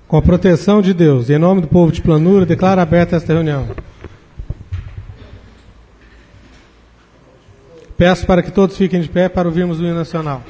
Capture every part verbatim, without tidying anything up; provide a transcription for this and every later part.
Com a proteção de Deus, e em nome do povo de Planura, declaro aberta esta reunião. Peço para que todos fiquem de pé para ouvirmos o hino nacional.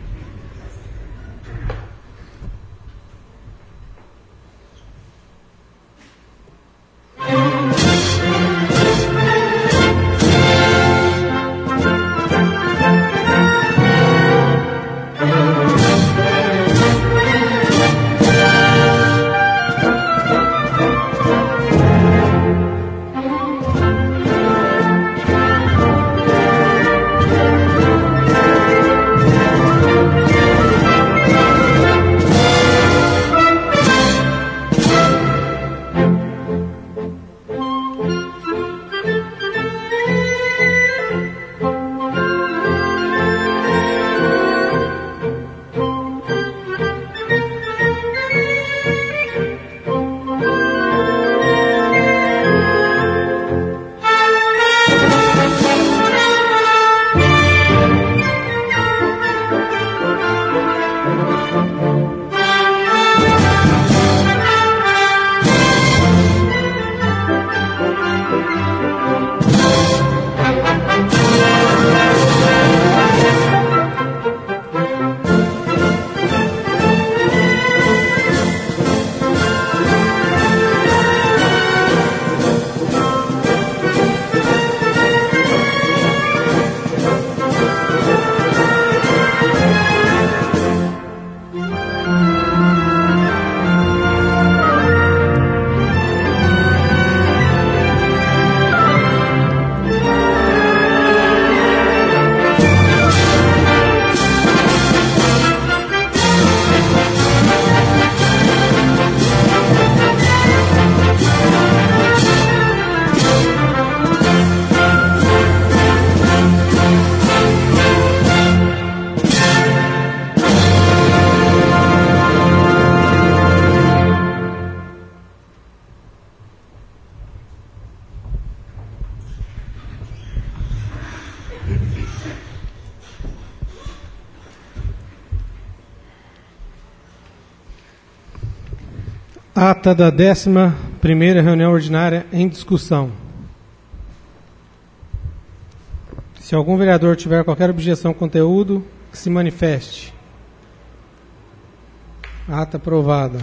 Ata da décima primeira reunião ordinária em discussão. Se algum vereador tiver qualquer objeção ao conteúdo, que se manifeste. Ata aprovada.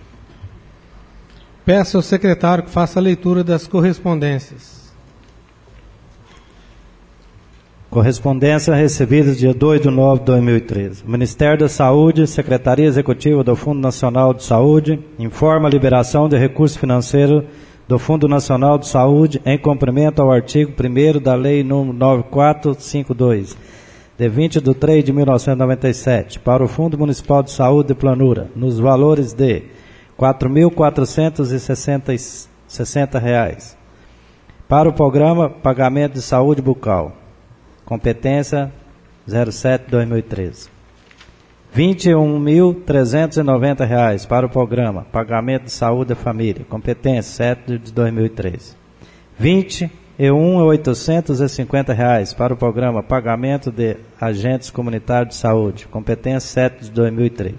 Peço ao secretário que faça a leitura das correspondências. Correspondência recebida dia dois de nove de dois mil e treze. O Ministério da Saúde, Secretaria Executiva do Fundo Nacional de Saúde, informa a liberação de recurso financeiro do Fundo Nacional de Saúde em cumprimento ao artigo primeiro da Lei número nove quatro cinco dois, de vinte de três de mil novecentos e noventa e sete, para o Fundo Municipal de Saúde de Planura, nos valores de quatro mil quatrocentos e sessenta reais. Para o programa Pagamento de Saúde Bucal, competência zero sete de dois mil e treze. vinte e um mil trezentos e noventa reais para o programa Pagamento de Saúde da Família, competência sete de dois mil e treze. vinte e um mil oitocentos e cinquenta reais para o programa Pagamento de Agentes Comunitários de Saúde, competência sete de dois mil e treze.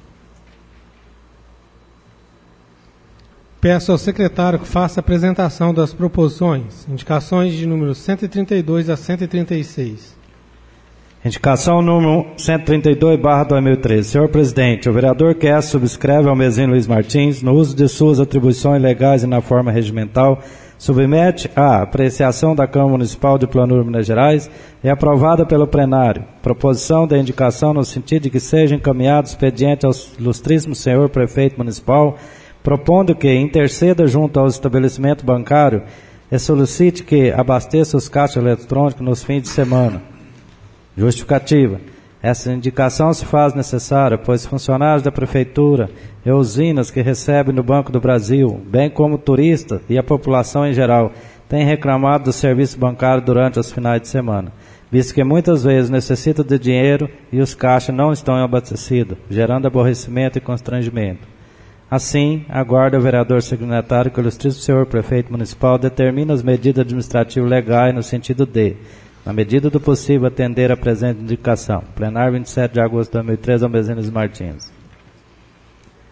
Peço ao secretário que faça a apresentação das proposições, indicações de número cento e trinta e dois a cento e trinta e seis. Indicação número cento e trinta e dois barra dois mil e treze. Senhor Presidente, o vereador Kess subscreve ao Mezinho Luiz Martins, no uso de suas atribuições legais e na forma regimental, submete à apreciação da Câmara Municipal de Planura, Minas Gerais e aprovada pelo plenário. Proposição da indicação no sentido de que seja encaminhado expediente ao ilustríssimo senhor Prefeito Municipal, propondo que interceda junto ao estabelecimento bancário e solicite que abasteça os caixas eletrônicos nos fins de semana. Justificativa. Essa indicação se faz necessária, pois funcionários da Prefeitura e usinas que recebem no Banco do Brasil, bem como turistas e a população em geral, têm reclamado do serviço bancário durante os finais de semana, visto que muitas vezes necessitam de dinheiro e os caixas não estão abastecidos, gerando aborrecimento e constrangimento. Assim, aguarda o vereador signatário que o ilustríssimo senhor Prefeito Municipal determine as medidas administrativas legais no sentido de, na medida do possível, atender a presente indicação. Plenário vinte e sete de agosto de dois mil e treze, ao Mezinho Luiz Martins.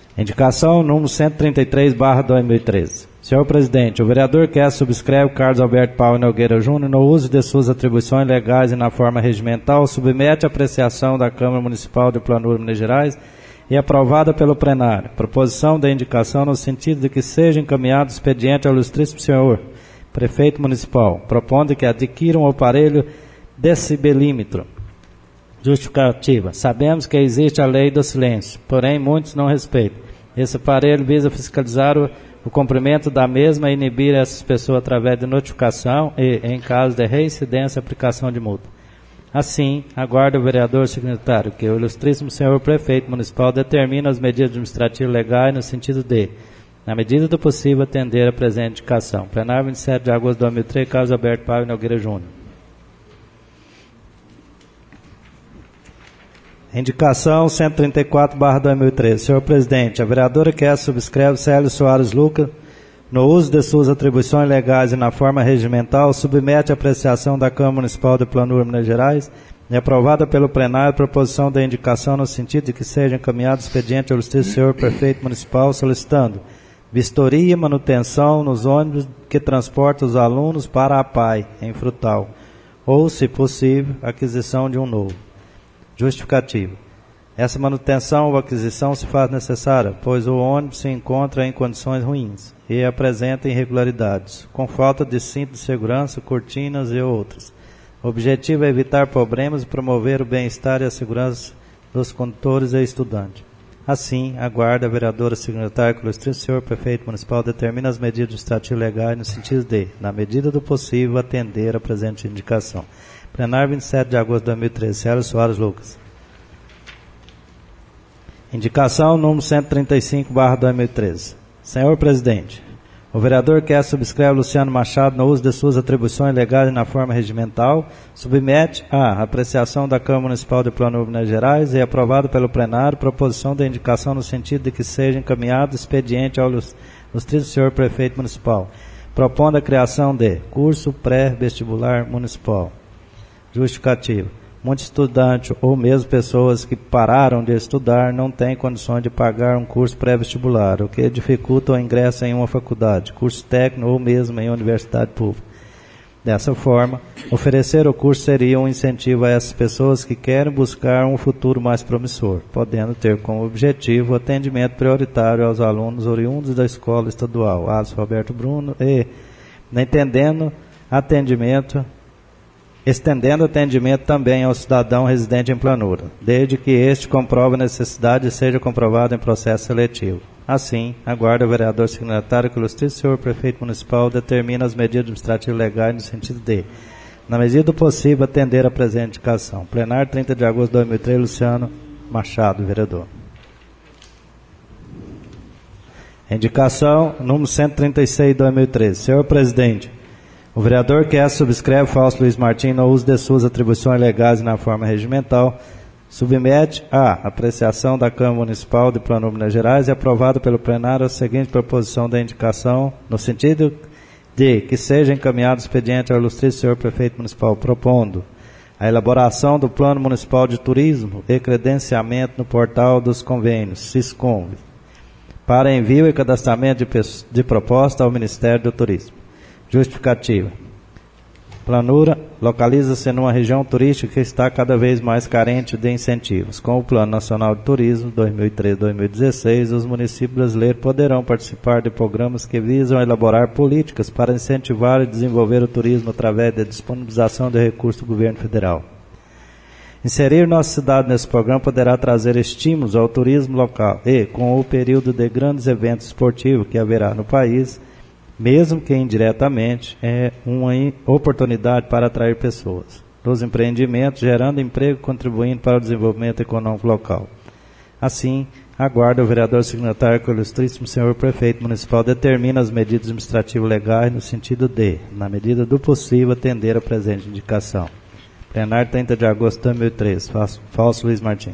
Indicação número cento e trinta e três barra dois mil e treze. Senhor Presidente, o vereador Kess subscreve Carlos Alberto Paulo Nogueira Júnior no uso de suas atribuições legais e na forma regimental, submete à apreciação da Câmara Municipal de Planura, Minas Gerais e aprovada pelo plenário. Proposição da indicação no sentido de que seja encaminhado expediente ao ilustríssimo senhor Prefeito Municipal, propondo que adquira um aparelho decibelímetro. Justificativa. Sabemos que existe a lei do silêncio, porém muitos não respeitam. Esse aparelho visa fiscalizar o, o cumprimento da mesma e inibir essas pessoas através de notificação e, em caso de reincidência, aplicação de multa. Assim, aguarda o vereador signatário que o ilustríssimo senhor Prefeito Municipal determine as medidas administrativas legais no sentido de, na medida do possível, atender a presente indicação. Plenário vinte e sete de agosto de dois mil e três, Carlos Alberto Paulo Nogueira Júnior. Indicação cento e trinta e quatro barra dois mil e treze. Senhor Presidente, a vereadora Kess subscreve Célio Soares Lucas, no uso de suas atribuições legais e na forma regimental, submete à apreciação da Câmara Municipal de Planura, Minas Gerais, e aprovada pelo plenário a proposição da indicação no sentido de que seja encaminhado expediente ao ilustríssimo senhor Prefeito Municipal solicitando vistoria e manutenção nos ônibus que transportam os alunos para a P A I, em Frutal, ou, se possível, aquisição de um novo. Justificativa. Essa manutenção ou aquisição se faz necessária, pois o ônibus se encontra em condições ruins e apresenta irregularidades, com falta de cinto de segurança, cortinas e outras. O objetivo é evitar problemas e promover o bem-estar e a segurança dos condutores e estudantes. Assim, aguarda a vereadora signatária que o ilustríssimo senhor Prefeito Municipal determine as medidas administrativas legais no sentido de, na medida do possível, atender a presente indicação. Plenário vinte e sete de agosto de dois mil e treze. Célio Soares Lucas. Indicação número cento e trinta e cinco barra dois mil e treze. Senhor Presidente, o vereador Kess subscreve Luciano Machado no uso de suas atribuições legais e na forma regimental, submete à apreciação da Câmara Municipal de Planura, Minas Gerais e aprovado pelo plenário proposição da indicação no sentido de que seja encaminhado expediente ao ilustríssimo senhor Prefeito Municipal, propondo a criação de curso pré-vestibular municipal. Justificativa. Muitos estudantes ou mesmo pessoas que pararam de estudar não têm condições de pagar um curso pré-vestibular, o que dificulta o ingresso em uma faculdade, curso técnico ou mesmo em universidade pública. Dessa forma, oferecer o curso seria um incentivo a essas pessoas que querem buscar um futuro mais promissor, podendo ter como objetivo o atendimento prioritário aos alunos oriundos da escola estadual, Alisson Roberto Bruno, e, entendendo atendimento estendendo atendimento também ao cidadão residente em Planura, desde que este comprove a necessidade e seja comprovado em processo seletivo. Assim, aguarda o vereador signatário que o ilustríssimo senhor Prefeito Municipal determine as medidas administrativas legais no sentido de, na medida do possível, atender a presente indicação. Plenário trinta de agosto de dois mil e três, Luciano Machado, vereador. Indicação número cento e trinta e seis de dois mil e treze. Senhor Presidente, o vereador Kess subscreve Fausto Luiz Martins no uso de suas atribuições legais e na forma regimental, submete à apreciação da Câmara Municipal de Planura, Minas Gerais e aprovado pelo plenário a seguinte proposição da indicação, no sentido de que seja encaminhado expediente ao ilustríssimo senhor Prefeito Municipal, propondo a elaboração do Plano Municipal de Turismo e credenciamento no portal dos convênios, SISCOM, para envio e cadastramento de, de proposta ao Ministério do Turismo. Justificativa. Planura localiza-se numa região turística que está cada vez mais carente de incentivos. Com o Plano Nacional de Turismo dois mil e treze a dois mil e dezesseis, os municípios brasileiros poderão participar de programas que visam elaborar políticas para incentivar e desenvolver o turismo através da disponibilização de recursos do governo federal. Inserir nossa cidade nesse programa poderá trazer estímulos ao turismo local e, com o período de grandes eventos esportivos que haverá no país, mesmo que indiretamente, é uma oportunidade para atrair pessoas dos empreendimentos, gerando emprego e contribuindo para o desenvolvimento econômico local. Assim, aguarda o vereador signatário que o ilustríssimo senhor Prefeito Municipal determine as medidas administrativas legais no sentido de, na medida do possível, atender a presente indicação. Plenário trinta de agosto de dois mil e treze. Fausto Luiz Martins.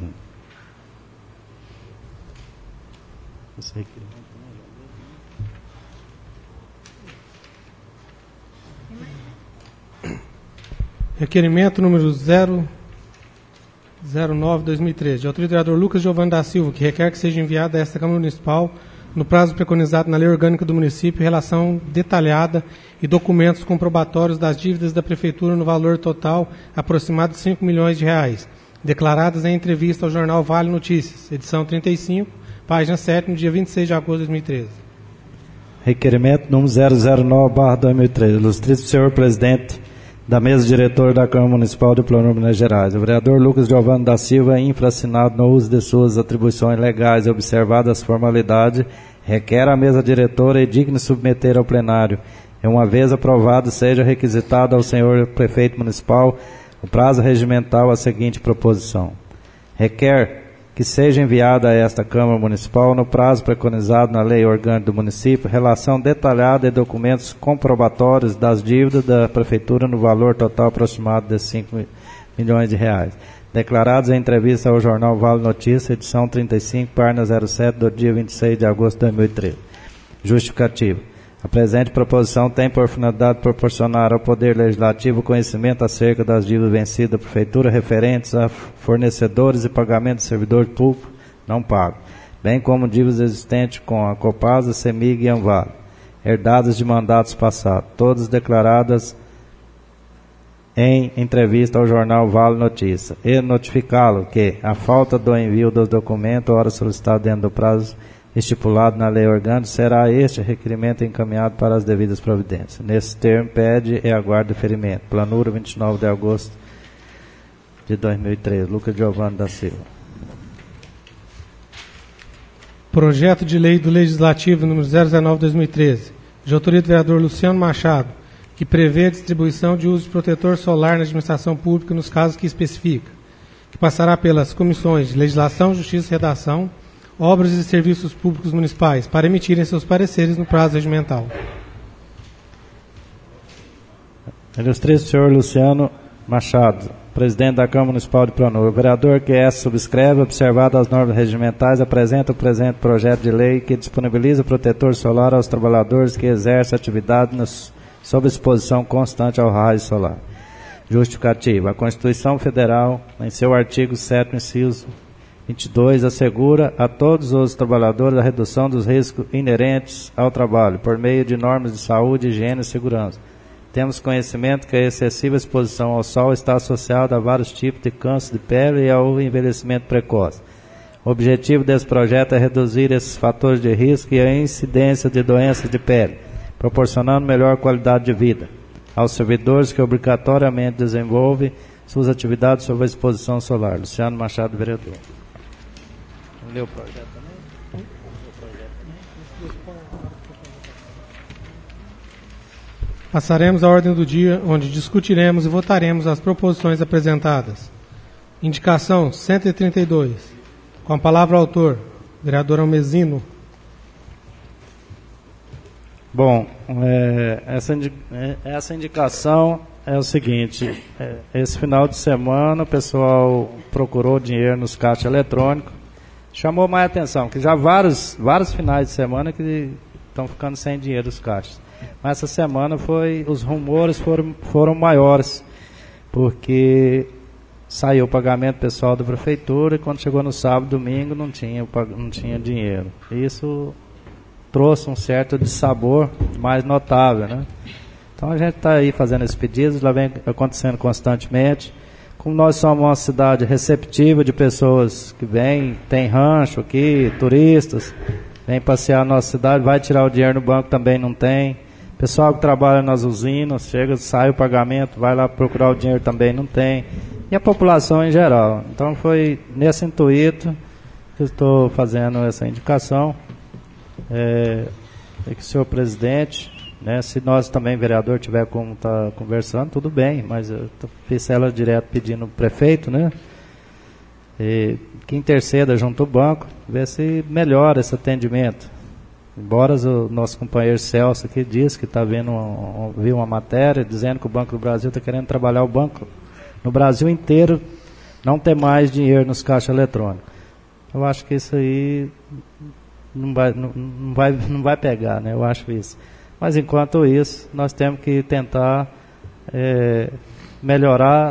Requerimento número zero zero nove barra dois mil e treze, de autoria do vereador Lucas Giovanni da Silva, que requer que seja enviada a esta Câmara Municipal, no prazo preconizado na Lei Orgânica do Município, relação detalhada e documentos comprobatórios das dívidas da Prefeitura no valor total aproximado de cinco milhões de reais, declaradas em entrevista ao jornal Vale Notícias, edição trinta e cinco, página sete, no dia vinte e seis de agosto de dois mil e treze. Requerimento número zero zero nove barra dois mil e treze. Ilustríssimo senhor presidente da mesa diretora da Câmara Municipal de Planalto, Minas Gerais. O vereador Lucas Giovanni da Silva, infracionado no uso de suas atribuições legais e observadas as formalidades, requer à mesa diretora e digne submeter ao plenário, e uma vez aprovado, seja requisitado ao senhor prefeito municipal o prazo regimental a seguinte proposição. Requer que seja enviada a esta Câmara Municipal, no prazo preconizado na Lei Orgânica do Município, relação detalhada e documentos comprobatórios das dívidas da Prefeitura no valor total aproximado de cinco milhões de reais, declarados em entrevista ao jornal Vale Notícias, edição trinta e cinco, página zero sete, do dia vinte e seis de agosto de dois mil e treze. Justificativo. A presente proposição tem por finalidade proporcionar ao Poder Legislativo conhecimento acerca das dívidas vencidas da Prefeitura referentes a fornecedores e pagamento de servidores públicos não pagos, bem como dívidas existentes com a Copasa, CEMIG e Anvale, herdadas de mandatos passados, todas declaradas em entrevista ao jornal Vale Notícias, e notificá-lo que a falta do envio dos documentos, ora solicitado dentro do prazo estipulado na lei orgânica, será este requerimento encaminhado para as devidas providências. Nesse termo, pede e aguarda deferimento. Planura, vinte e nove de agosto de dois mil e treze. Lucas Giovanni da Silva. Projeto de lei do Legislativo número zero zero nove barra dois mil e treze, de autoria do vereador Luciano Machado, que prevê a distribuição de uso de protetor solar na administração pública nos casos que especifica, que passará pelas comissões de Legislação, Justiça e Redação, Obras e Serviços Públicos Municipais, para emitirem seus pareceres no prazo regimental. Ilustríssimo senhor Luciano Machado, presidente da Câmara Municipal de Planalto. O vereador que essa subscreve, observado as normas regimentais, apresenta o presente projeto de lei que disponibiliza protetor solar aos trabalhadores que exercem atividade nos, sob exposição constante ao raio solar. Justificativa. A Constituição Federal, em seu artigo sétimo, inciso vinte e dois, assegura a todos os trabalhadores a redução dos riscos inerentes ao trabalho, por meio de normas de saúde, higiene e segurança. Temos conhecimento que a excessiva exposição ao sol está associada a vários tipos de câncer de pele e ao envelhecimento precoce. O objetivo desse projeto é reduzir esses fatores de risco e a incidência de doenças de pele, proporcionando melhor qualidade de vida aos servidores que obrigatoriamente desenvolvem suas atividades sob a exposição solar. Luciano Machado, vereador. Leu o projeto também? Passaremos à ordem do dia, onde discutiremos e votaremos as proposições apresentadas. Indicação cento e trinta e dois. Com a palavra autor, vereador Almezino. Bom, é, essa, indi essa indicação é o seguinte, é, esse final de semana o pessoal procurou dinheiro nos caixas eletrônicos, chamou mais atenção, que já vários, vários finais de semana que estão ficando sem dinheiro os caixas. Mas essa semana foi, os rumores foram, foram maiores, porque saiu o pagamento pessoal da prefeitura e quando chegou no sábado, domingo, não tinha, não tinha dinheiro. Isso trouxe um certo dissabor mais notável, né? Então a gente está aí fazendo esses pedidos, lá vem acontecendo constantemente. Como nós somos uma cidade receptiva de pessoas que vêm, tem rancho aqui, turistas, vem passear na nossa cidade, vai tirar o dinheiro no banco, também não tem. Pessoal que trabalha nas usinas, chega, sai o pagamento, vai lá procurar o dinheiro, também não tem. E a população em geral. Então foi nesse intuito que eu estou fazendo essa indicação. É, é que o senhor presidente, né, se nós também, vereador, tiver como estar tá conversando, tudo bem, mas eu fiz ela direto pedindo o prefeito, né, e que interceda junto ao banco, ver se melhora esse atendimento. Embora o nosso companheiro Celso aqui diz que está vendo um, um, viu uma matéria dizendo que o Banco do Brasil está querendo trabalhar o banco no Brasil inteiro, não ter mais dinheiro nos caixas eletrônicos. Eu acho que isso aí não vai, não, não vai, não vai pegar, né? Eu acho isso. Mas enquanto isso, nós temos que tentar é, melhorar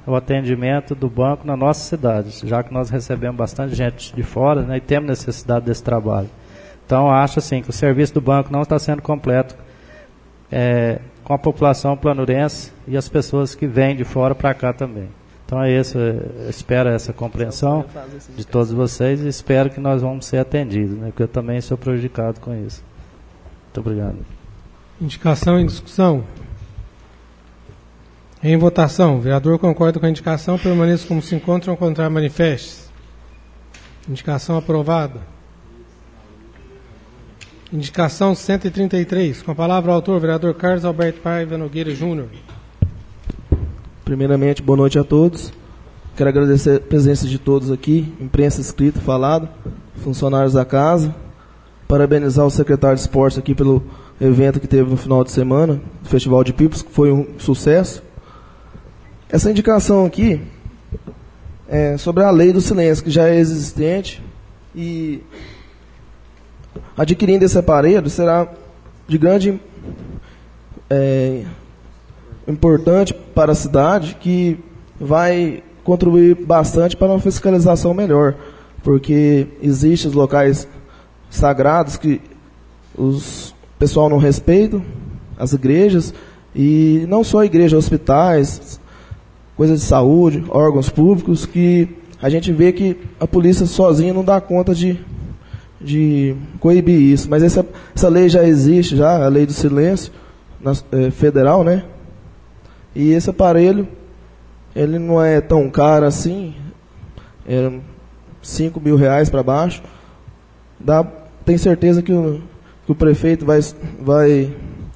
o atendimento do banco na nossa cidade, já que nós recebemos bastante gente de fora, né, e temos necessidade desse trabalho. Então, acho assim, que o serviço do banco não está sendo completo é, com a população planurense e as pessoas que vêm de fora para cá também. Então, é isso, eu espero essa compreensão de todos vocês e espero que nós vamos ser atendidos, né, porque eu também sou prejudicado com isso. Muito obrigado. Indicação em discussão. Em votação, o vereador concorda com a indicação, permaneça como se encontra ou contrário manifeste. Indicação aprovada. Indicação cento e trinta e três. Com a palavra o autor, vereador Carlos Alberto Paiva Nogueira Júnior. Primeiramente, boa noite a todos. Quero agradecer a presença de todos aqui, imprensa escrita, falada, funcionários da casa. Parabenizar o secretário de esportes aqui pelo evento que teve no final de semana, o Festival de Pipas, que foi um sucesso. Essa indicação aqui é sobre a lei do silêncio, que já é existente, e adquirindo esse aparelho será de grande é, importante para a cidade, que vai contribuir bastante para uma fiscalização melhor, porque existem os locais sagrados que os pessoal não respeita, as igrejas, e não só igrejas, hospitais, coisas de saúde, órgãos públicos, que a gente vê que a polícia sozinha não dá conta de, de coibir isso. Mas essa, essa lei já existe, já, a lei do silêncio na, é, federal, né? E esse aparelho, ele não é tão caro assim, é cinco mil reais para baixo. Dá, tem certeza que o que o prefeito vai, vai,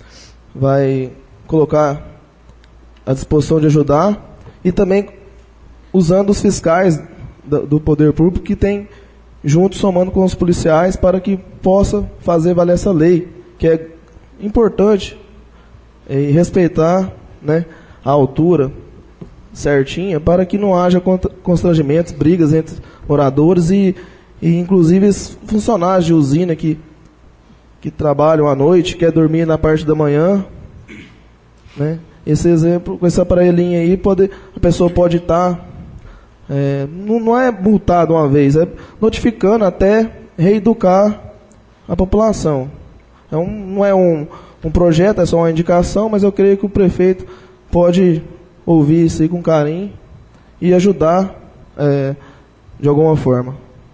vai colocar à disposição de ajudar, e também usando os fiscais do, do poder público que tem junto, somando com os policiais, para que possa fazer valer essa lei, que é importante, e respeitar, né, a altura certinha, para que não haja constrangimentos, brigas entre moradores e, e inclusive funcionários de usina que que trabalham à noite, quer dormir na parte da manhã, né? Esse exemplo, com esse aparelhinho aí, pode, a pessoa pode estar, é, não, não é multado uma vez, é notificando até reeducar a população. É um, não é um, um projeto, é só uma indicação, mas eu creio que o prefeito pode ouvir isso aí com carinho e ajudar é, de alguma forma.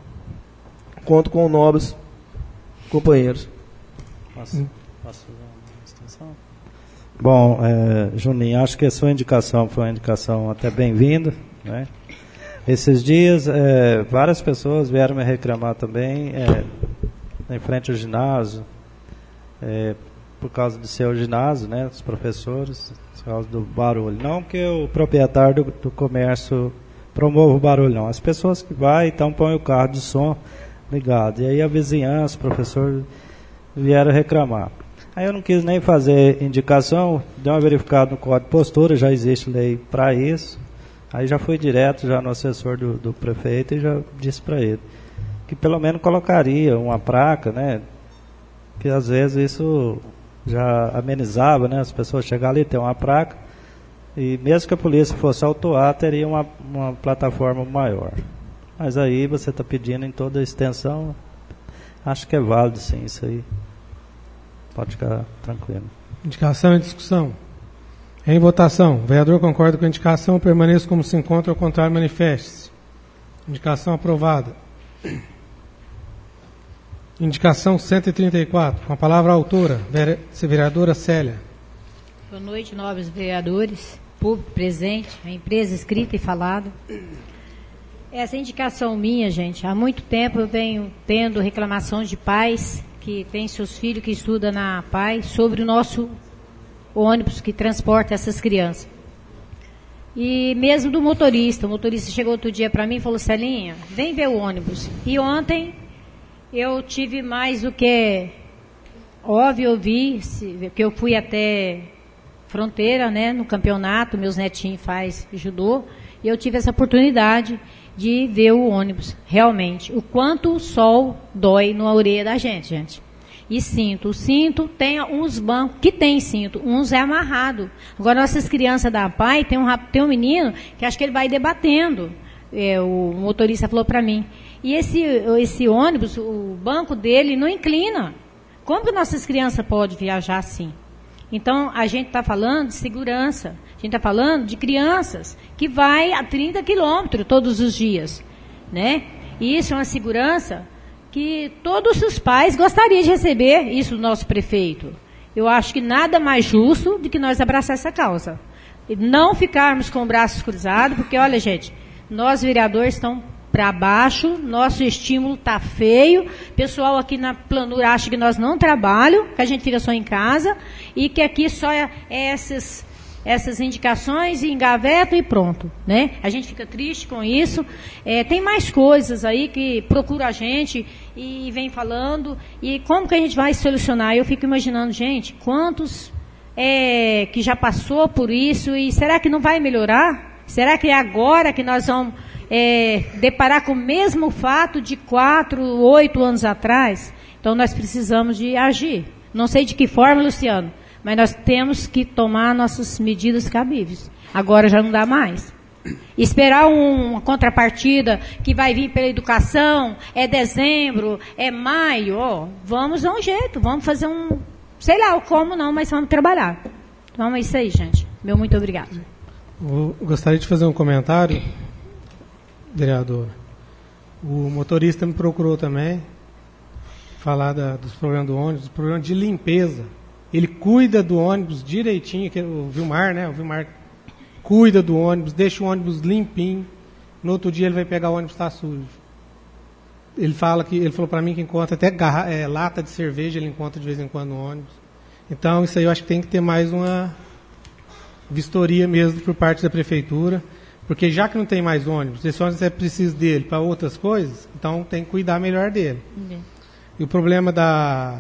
Conto com nobres companheiros. Posso, posso fazer uma extensão? Bom, é, Juninho, acho que a sua indicação foi uma indicação até bem-vinda, né? Esses dias, é, várias pessoas vieram me reclamar também, é, em frente ao ginásio, é, por causa de ser o ginásio, né, os professores, por causa do barulho. Não que o proprietário do, do comércio promova o barulho, não. As pessoas que vão, então põem o carro de som ligado. E aí a vizinhança, o professor vieram reclamar. Aí eu não quis nem fazer indicação, dei uma verificada no código de postura, já existe lei para isso. Aí já fui direto já no assessor do, do prefeito e já disse para ele que pelo menos colocaria uma placa, né? Que às vezes isso já amenizava, né? As pessoas chegarem ali, ter uma placa, e mesmo que a polícia fosse autuar, teria uma, uma plataforma maior. Mas aí você está pedindo em toda a extensão, acho que é válido sim isso aí. Pode ficar tranquilo. Indicação e discussão. Em votação, o vereador concorda com a indicação, permaneça como se encontra, ao contrário, manifeste-se. Indicação aprovada. Indicação cento e trinta e quatro. Com a palavra a autora, vereadora Célia. Boa noite, nobres vereadores, público presente, a empresa escrita e falada. Essa indicação minha, gente, há muito tempo eu venho tendo reclamações de pais que têm seus filhos que estudam na P A I sobre o nosso ônibus que transporta essas crianças. E mesmo do motorista, o motorista chegou outro dia para mim e falou: Celinha, vem ver o ônibus. E ontem eu tive mais do que óbvio, eu vi, que eu fui até Fronteira, né, no campeonato, meus netinhos faz judô, e eu tive essa oportunidade de ver o ônibus, realmente, o quanto o sol dói na orelha da gente, gente. e cinto. O cinto tem uns bancos que tem cinto, uns é amarrado. Agora, nossas crianças da P A I, tem um, tem um menino que acho que ele vai debatendo. É, o motorista falou para mim. E esse, esse ônibus, o banco dele não inclina. Como que nossas crianças podem viajar assim? Então, a gente está falando de segurança. A gente está falando de crianças que vai a trinta quilômetros todos os dias, né? E isso é uma segurança que todos os pais gostariam de receber isso do nosso prefeito. Eu acho que nada mais justo do que nós abraçar essa causa. E não ficarmos com braços cruzados, porque, olha, gente, nós vereadores estamos para baixo, nosso estímulo está feio, o pessoal aqui na planura acha que nós não trabalhamos, que a gente fica só em casa, e que aqui só é essas, essas indicações e engaveta e pronto, né? A gente fica triste com isso. É, tem mais coisas aí que procura a gente e vem falando, e como que a gente vai solucionar? Eu fico imaginando, gente, quantos é, que já passou por isso, e será que não vai melhorar? Será que é agora que nós vamos é, deparar com o mesmo fato de quatro, oito anos atrás? Então nós precisamos de agir. Não sei de que forma, Luciano, mas nós temos que tomar nossas medidas cabíveis. Agora já não dá mais. Esperar um, uma contrapartida que vai vir pela educação, é dezembro, é maio, ó, vamos dar um jeito, vamos fazer um, sei lá como não, mas vamos trabalhar. Então é isso aí, gente. Meu muito obrigado. Eu gostaria de fazer um comentário, vereador. O motorista me procurou também, falar da, dos problemas do ônibus, dos problemas de limpeza. Ele cuida do ônibus direitinho, que, o Vilmar, né? O Vilmar cuida do ônibus, deixa o ônibus limpinho. No outro dia ele vai pegar o ônibus está sujo. Ele fala que ele falou para mim que encontra até garra, é, lata de cerveja, ele encontra de vez em quando no ônibus. Então isso aí eu acho que tem que ter mais uma vistoria mesmo por parte da prefeitura, porque já que não tem mais ônibus, esse ônibus é preciso dele para outras coisas, então tem que cuidar melhor dele. Uhum. E o problema da,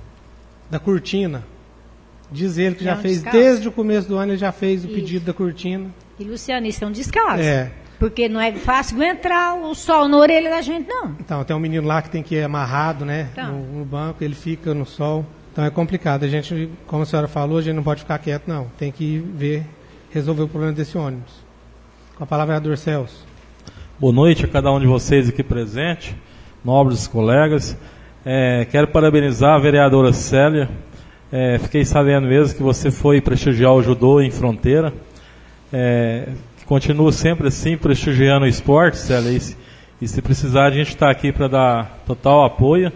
da cortina, diz ele que já, já fez, descaso. Desde o começo do ano ele já fez o isso. pedido da cortina. E Luciano, isso é um descaso. É. Porque não é fácil entrar o sol na orelha da gente, não. Então, tem um menino lá que tem que ir amarrado, né, então. no, no banco, ele fica no sol. Então é complicado. A gente, como a senhora falou, a gente não pode ficar quieto, não. Tem que ver, resolver o problema desse ônibus. Com a palavra, vereador Celso. Boa noite a cada um de vocês aqui presente, nobres colegas. É, quero parabenizar a vereadora Célia. É, fiquei sabendo mesmo que você foi prestigiar o judô em Fronteira. É, continua sempre assim, prestigiando o esporte, Célia. E se, e se precisar, a gente está aqui para dar total apoio.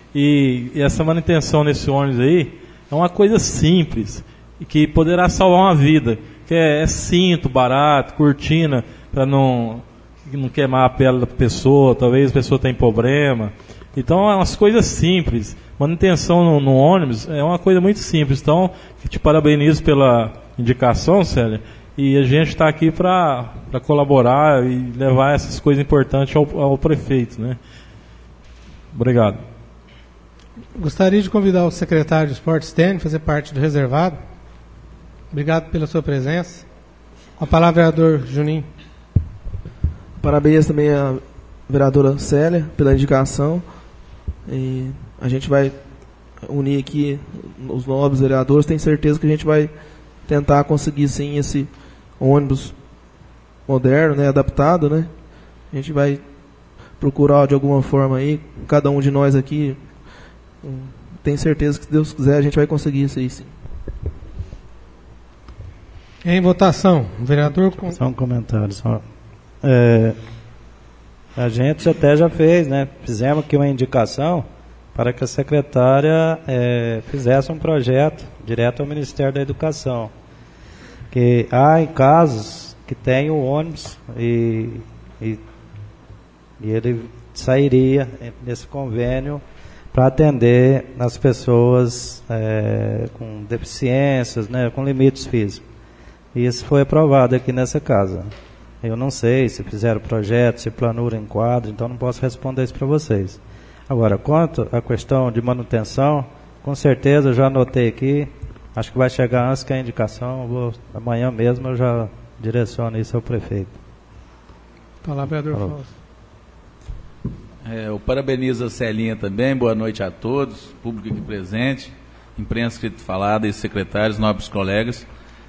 E, e essa manutenção nesse ônibus aí é uma coisa simples e que poderá salvar uma vida, que é, é cinto, barato, cortina, para não, não queimar a pele da pessoa, talvez a pessoa tenha problema. Então é umas coisas simples. Manutenção no, no ônibus é uma coisa muito simples. Então, te parabenizo pela indicação, Célia, e a gente está aqui para colaborar e levar essas coisas importantes ao, ao prefeito, né? Obrigado. Gostaria de convidar o secretário de Esportes, Tênis, a fazer parte do reservado. Obrigado pela sua presença. Com a palavra, vereador Juninho. Parabéns também à vereadora Célia pela indicação. E a gente vai unir aqui os nobres vereadores. Tenho certeza que a gente vai tentar conseguir sim esse ônibus moderno, né, adaptado, né? A gente vai procurar de alguma forma aí, cada um de nós aqui. Tenho certeza que, se Deus quiser, a gente vai conseguir isso aí, sim. Em votação, o vereador... Com... Só um comentário, só. É, a gente até já fez, né? Fizemos aqui uma indicação para que a secretária é, fizesse um projeto direto ao Ministério da Educação. Que há em casos que tem o ônibus e, e, e ele sairia nesse convênio para atender as pessoas é, com deficiências, né, com limites físicos. E isso foi aprovado aqui nessa casa. Eu não sei se fizeram projeto, se planura em quadro, então não posso responder isso para vocês. Agora, quanto à questão de manutenção, com certeza eu já anotei aqui, acho que vai chegar antes que a indicação, vou, amanhã mesmo eu já direciono isso ao prefeito. Palavra, vereador Fausto. É, eu parabenizo a Celinha também, boa noite a todos, público aqui presente, imprensa escrita e falada e secretários, nobres colegas.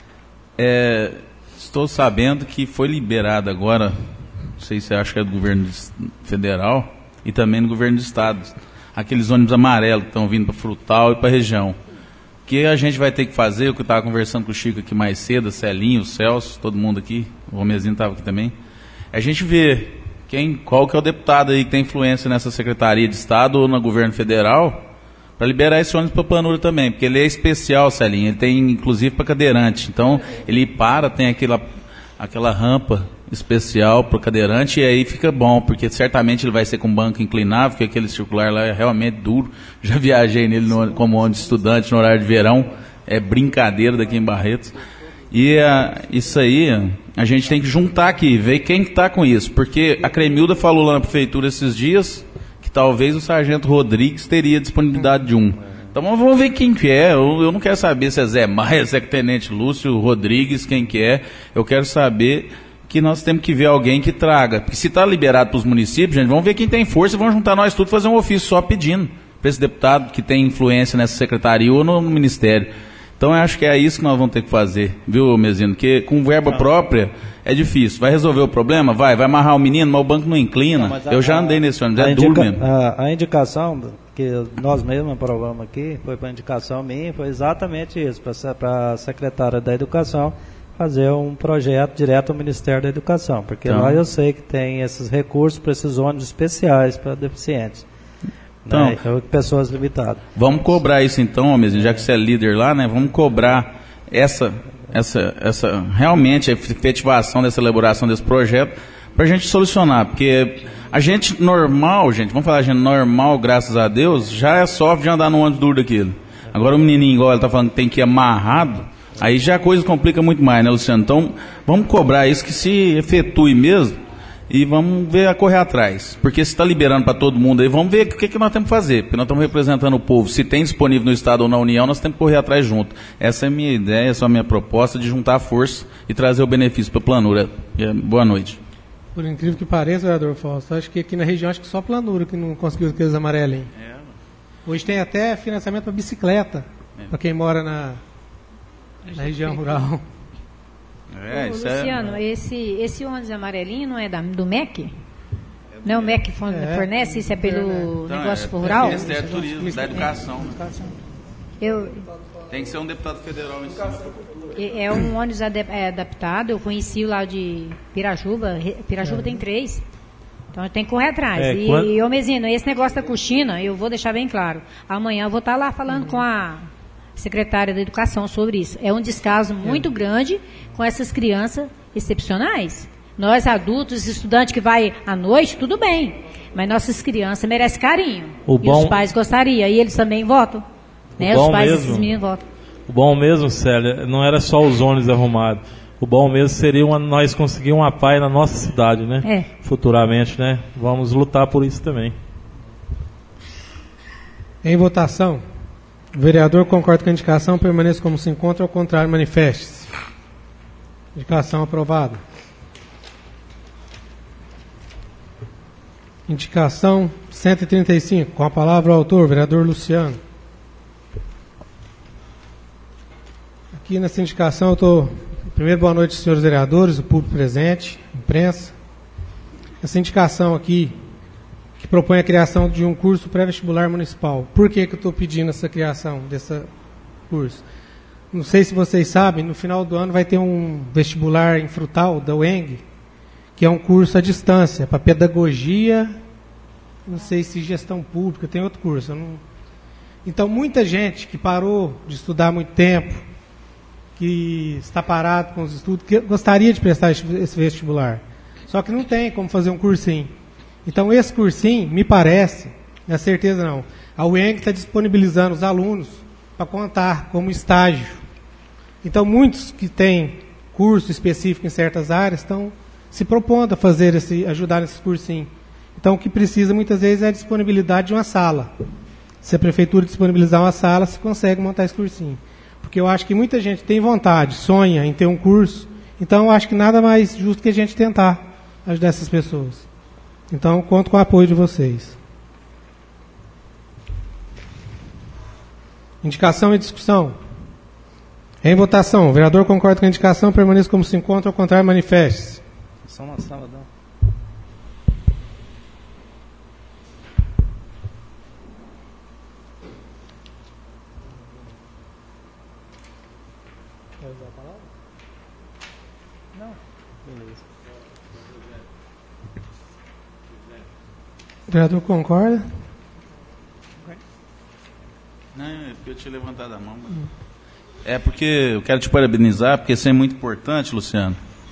É, estou sabendo que foi liberado agora, não sei se acho que é do governo federal e também do governo do estado, aqueles ônibus amarelos que estão vindo para Frutal e para a região. O que a gente vai ter que fazer, o que eu estava conversando com o Chico aqui mais cedo, a Celinha, o Celso, todo mundo aqui, o Romezinho estava aqui também, a gente vê quem, qual que é o deputado aí que tem influência nessa Secretaria de Estado ou no governo federal para liberar esse ônibus para Planura também, porque ele é especial, Celinha, ele tem inclusive para cadeirante, então ele para, tem aquela, aquela rampa especial para o cadeirante e aí fica bom, porque certamente ele vai ser com banco inclinável, porque aquele circular lá é realmente duro, já viajei nele no, como ônibus estudante no horário de verão, é brincadeira daqui em Barretos. E uh, isso aí, a gente tem que juntar aqui, ver quem está com isso, porque a Cremilda falou lá na prefeitura esses dias que talvez o Sargento Rodrigues teria disponibilidade de um. Então vamos ver quem que é, eu, eu não quero saber se é Zé Maia, se é Tenente Lúcio Rodrigues, quem que é, eu quero saber que nós temos que ver alguém que traga, porque se está liberado para os municípios, gente, vamos ver quem tem força e vamos juntar nós tudo e fazer um ofício só pedindo para esse deputado que tem influência nessa secretaria ou no, no ministério. Então, eu acho que é isso que nós vamos ter que fazer, viu, Mezino? Porque com verba própria é difícil. Vai resolver o problema? Vai. Vai amarrar o menino, mas o banco não inclina. Não, a, eu já andei nesse ônibus, é duro mesmo. A, a indicação que nós mesmos aprovamos aqui, foi para indicação minha, foi exatamente isso, para a secretária da Educação fazer um projeto direto ao Ministério da Educação. Porque então, lá eu sei que tem esses recursos para esses ônibus especiais para deficientes. Então, né? Então, pessoas limitadas. Vamos cobrar isso então, Mezinho, já que você é líder lá, né? Vamos cobrar essa, essa, essa realmente a efetivação dessa elaboração desse projeto para a gente solucionar, porque a gente normal, gente, vamos falar, a gente normal, graças a Deus, já é sofre de andar no ônibus duro daquilo. Agora o menininho, igual ele está falando que tem que ir amarrado, aí já a coisa complica muito mais, né, Luciano? Então, vamos cobrar isso que se efetue mesmo. E vamos ver a correr atrás. Porque se está liberando para todo mundo aí, vamos ver o que, que nós temos que fazer. Porque nós estamos representando o povo. Se tem disponível no Estado ou na União, nós temos que correr atrás junto. Essa é a minha ideia, essa é a minha proposta de juntar a força e trazer o benefício para a Planura. Boa noite. Por incrível que pareça, vereador Fausto, acho que aqui na região, acho que só Planura que não conseguiu aqueles amarelinhos. É. Hoje tem até financiamento para bicicleta, é. Para quem mora na, na região rural. É, Ô, Luciano, é... esse, esse ônibus amarelinho não é da, do M E C? Não é o M E C que fornece, é. Isso é pelo então, negócio é, rural? É o Ministério do Turismo, da Educação. Eu... Tem que ser um deputado federal em cima. É um ônibus adaptado, eu conheci lá de Pirajuba, Pirajuba é. Tem três. Então eu tenho que correr atrás. É, e, quando... e, ô Mezino, esse negócio da coxina, eu vou deixar bem claro. Amanhã eu vou estar lá falando uhum. com a secretária da Educação sobre isso. É um descaso muito é. grande com essas crianças excepcionais. Nós adultos, estudantes que vai à noite, tudo bem. Mas nossas crianças merecem carinho. O e bom... os pais gostariam. E eles também votam. Né? Os pais mesmo, desses meninos votam. O bom mesmo, Célia, não era só os ônibus arrumados. O bom mesmo seria uma, nós conseguir uma P A I na nossa cidade, né? É. Futuramente, né? Vamos lutar por isso também. Em votação. O vereador concorda com a indicação, permaneça como se encontra, ao contrário, manifeste-se. Indicação aprovada. Indicação cento e trinta e cinco, com a palavra o autor, vereador Luciano. Aqui nessa indicação eu estou... Primeiro, boa noite, senhores vereadores, o público presente, imprensa. Essa indicação aqui, que propõe a criação de um curso pré-vestibular municipal. Por que que eu estou pedindo essa criação desse curso? Não sei se vocês sabem, no final do ano vai ter um vestibular em Frutal, da U E N G, que é um curso à distância, para pedagogia, não sei se gestão pública, tem outro curso. Eu não... Então, muita gente que parou de estudar há muito tempo, que está parado com os estudos, que gostaria de prestar esse vestibular. Só que não tem como fazer um cursinho. Então, esse cursinho, me parece, não é certeza não, a U E N G está disponibilizando os alunos para contar como estágio. Então, muitos que têm curso específico em certas áreas estão se propondo a fazer esse, ajudar nesses cursinhos. Então, o que precisa muitas vezes é a disponibilidade de uma sala. Se a prefeitura disponibilizar uma sala, se consegue montar esse cursinho. Porque eu acho que muita gente tem vontade, sonha em ter um curso, então eu acho que nada mais justo que a gente tentar ajudar essas pessoas. Então, conto com o apoio de vocês. Indicação e discussão. Em votação, o vereador concorda com a indicação, permaneça como se encontra, ao contrário, manifeste-se. Só uma sala, não. O vereador concorda? Não, eu tinha levantado a mão. Mas... É porque eu quero te parabenizar, porque isso é muito importante, Luciano.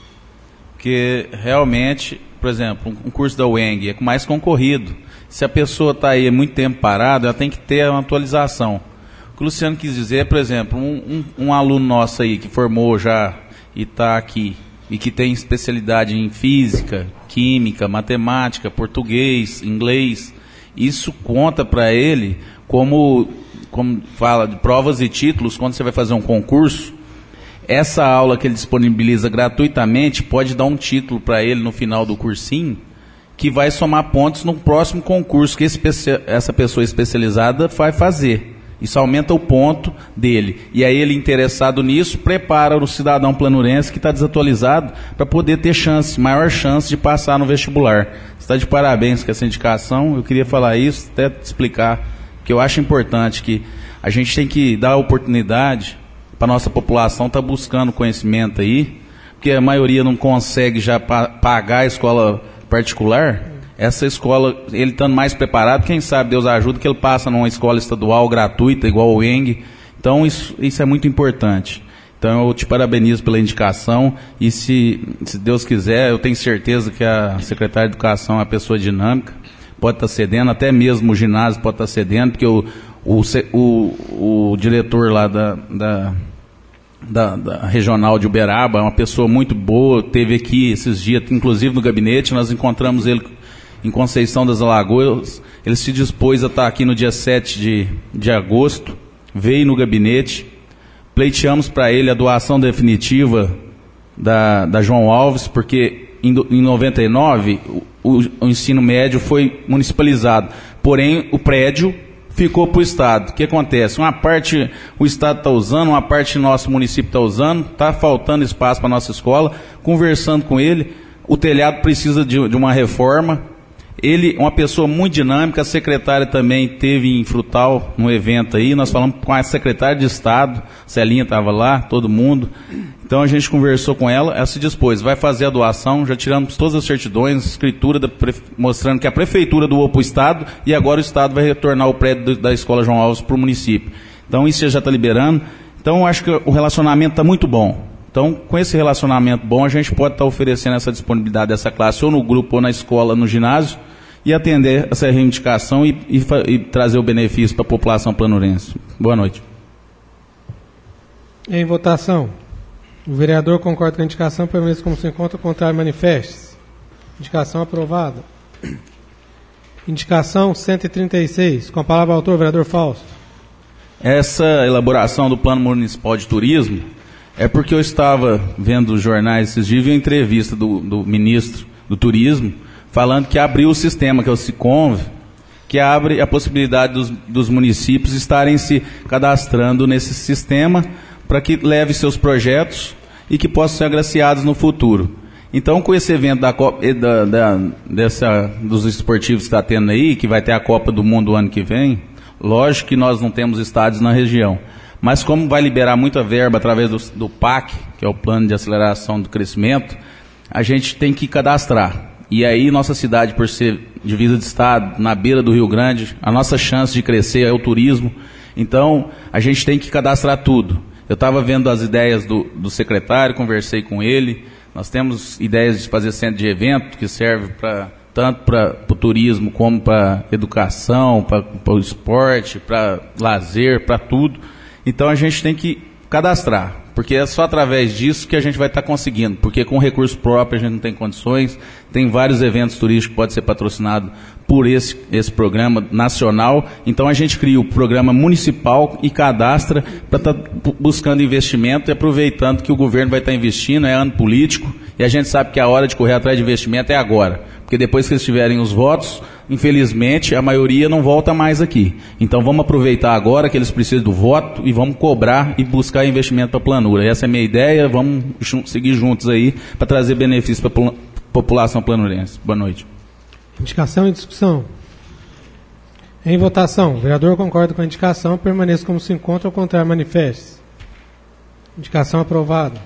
Porque realmente, por exemplo, um curso da U E N G é mais concorrido. Se a pessoa está aí há muito tempo parada, ela tem que ter uma atualização. O que o Luciano quis dizer é, por exemplo, um, um, um aluno nosso aí que formou já e está aqui, e que tem especialidade em física, química, matemática, português, inglês, isso conta para ele como, como fala de provas e títulos, quando você vai fazer um concurso, essa aula que ele disponibiliza gratuitamente pode dar um título para ele no final do cursinho, que vai somar pontos no próximo concurso que esse, essa pessoa especializada vai fazer. Isso aumenta o ponto dele. E aí ele, interessado nisso, prepara o cidadão planurense que está desatualizado para poder ter chance, maior chance de passar no vestibular. Você está de parabéns com essa indicação. Eu queria falar isso, até te explicar, que eu acho importante que a gente tem que dar oportunidade para a nossa população estar tá buscando conhecimento aí, porque a maioria não consegue já pa- pagar a escola particular. Essa escola, ele estando mais preparado, quem sabe, Deus ajuda, que ele passa numa escola estadual gratuita, igual o U E N G. Então, isso, isso é muito importante. Então, eu te parabenizo pela indicação e, se, se Deus quiser, eu tenho certeza que a secretária de Educação é uma pessoa dinâmica, pode estar cedendo, até mesmo o ginásio pode estar cedendo, porque o, o, o, o diretor lá da, da, da, da regional de Uberaba é uma pessoa muito boa, teve aqui esses dias, inclusive no gabinete, nós encontramos ele em Conceição das Alagoas. Ele se dispôs a estar aqui no dia sete de, de agosto, veio no gabinete, pleiteamos para ele a doação definitiva da, da João Alves, porque em, em noventa e nove o, o ensino médio foi municipalizado, porém o prédio ficou para o Estado. O que acontece? Uma parte o Estado está usando, uma parte nosso município está usando, está faltando espaço para a nossa escola. Conversando com ele, o telhado precisa de, de uma reforma. Ele, uma pessoa muito dinâmica, a secretária também teve em Frutal, no evento aí, nós falamos com a secretária de Estado, Celinha estava lá, todo mundo, então a gente conversou com ela, ela se dispôs, vai fazer a doação, já tiramos todas as certidões, escritura da, mostrando que a prefeitura doou para o Estado, e agora o Estado vai retornar o prédio da Escola João Alves para o município. Então isso já está liberando, então eu acho que o relacionamento está muito bom. Então, com esse relacionamento bom, a gente pode estar oferecendo essa disponibilidade dessa classe, ou no grupo, ou na escola, no ginásio, e atender essa reivindicação e, e, e trazer o benefício para a população planurense. Boa noite. Em votação, o vereador concorda com a indicação, permaneça como se encontra, contrário, manifeste-se. Indicação aprovada. Indicação cento e trinta e seis, com a palavra ao autor, vereador Fausto. Essa elaboração do Plano Municipal de Turismo é porque eu estava vendo os jornais esses dias, vi uma entrevista do, do ministro do Turismo, falando que abriu o sistema, que é o Siconv, que abre a possibilidade dos, dos municípios estarem se cadastrando nesse sistema para que leve seus projetos e que possam ser agraciados no futuro. Então, com esse evento da Copa, da, da, dessa, dos esportivos que está tendo aí, que vai ter a Copa do Mundo ano que vem, lógico que nós não temos estádios na região, mas como vai liberar muita verba através do, do P A C, que é o Plano de Aceleração do Crescimento, a gente tem que cadastrar. E aí nossa cidade, por ser divisa de estado, na beira do Rio Grande, a nossa chance de crescer é o turismo. Então, a gente tem que cadastrar tudo. Eu estava vendo as ideias do, do secretário, conversei com ele. Nós temos ideias de fazer centro de evento, que serve pra, tanto para o turismo, como para educação, para o esporte, para lazer, para tudo. Então, a gente tem que cadastrar, porque é só através disso que a gente vai estar conseguindo, porque com recurso próprio a gente não tem condições, tem vários eventos turísticos que podem ser patrocinados por esse, esse programa nacional, então a gente cria o programa municipal e cadastra para estar buscando investimento e aproveitando que o governo vai estar investindo, é ano político, e a gente sabe que a hora de correr atrás de investimento é agora, Porque depois que eles tiverem os votos, infelizmente, a maioria não volta mais aqui. Então vamos aproveitar agora que eles precisam do voto e vamos cobrar e buscar investimento para a planura. Essa é a minha ideia, vamos seguir juntos aí para trazer benefícios para a população planurense. Boa noite. Indicação e discussão. Em votação, o vereador concorda com a indicação, permaneça como se encontra, ao contrário, manifeste-se. Indicação aprovada.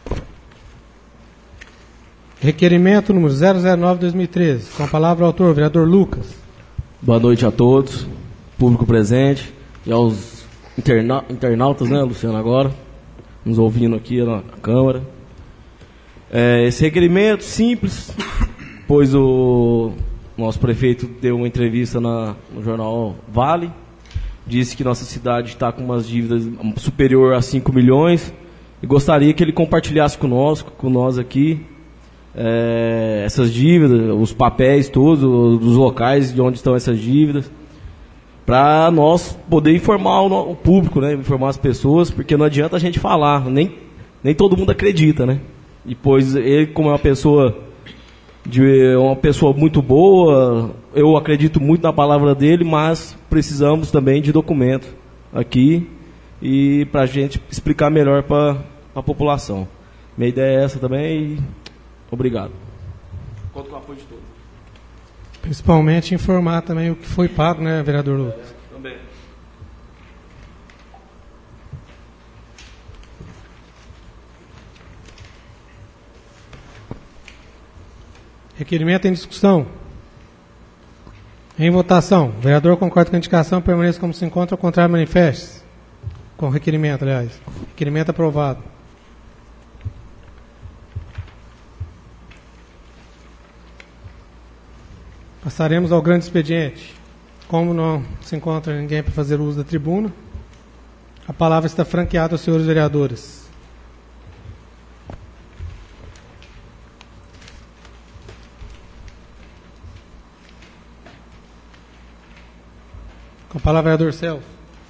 Requerimento número zero zero nove barra dois mil e treze. Com a palavra o autor, vereador Lucas. Boa noite a todos, público presente e aos interna- internautas, né, Luciano, agora, nos ouvindo aqui na Câmara. É, esse requerimento simples, pois o nosso prefeito deu uma entrevista na, no jornal Vale, disse que nossa cidade está com umas dívidas superior a cinco milhões e gostaria que ele compartilhasse conosco, com nós aqui, é, essas dívidas, os papéis todos, os locais de onde estão essas dívidas, para nós poder informar o, o público, né, informar as pessoas, porque não adianta a gente falar, nem, nem todo mundo acredita, né? E pois ele, como é uma pessoa de uma pessoa muito boa, eu acredito muito na palavra dele, mas precisamos também de documento aqui e para a gente explicar melhor para a população. Minha ideia é essa também e obrigado. Conto com o apoio de todos. Principalmente informar também o que foi pago, né, vereador Lucas? É, também. Requerimento em discussão. Em votação. O vereador concorda com a indicação, permaneça como se encontra, ao contrário, manifeste-se. Com o requerimento, aliás. Requerimento aprovado. Passaremos ao grande expediente. Como não se encontra ninguém para fazer uso da tribuna, a palavra está franqueada aos senhores vereadores. Com a palavra, vereador Celso.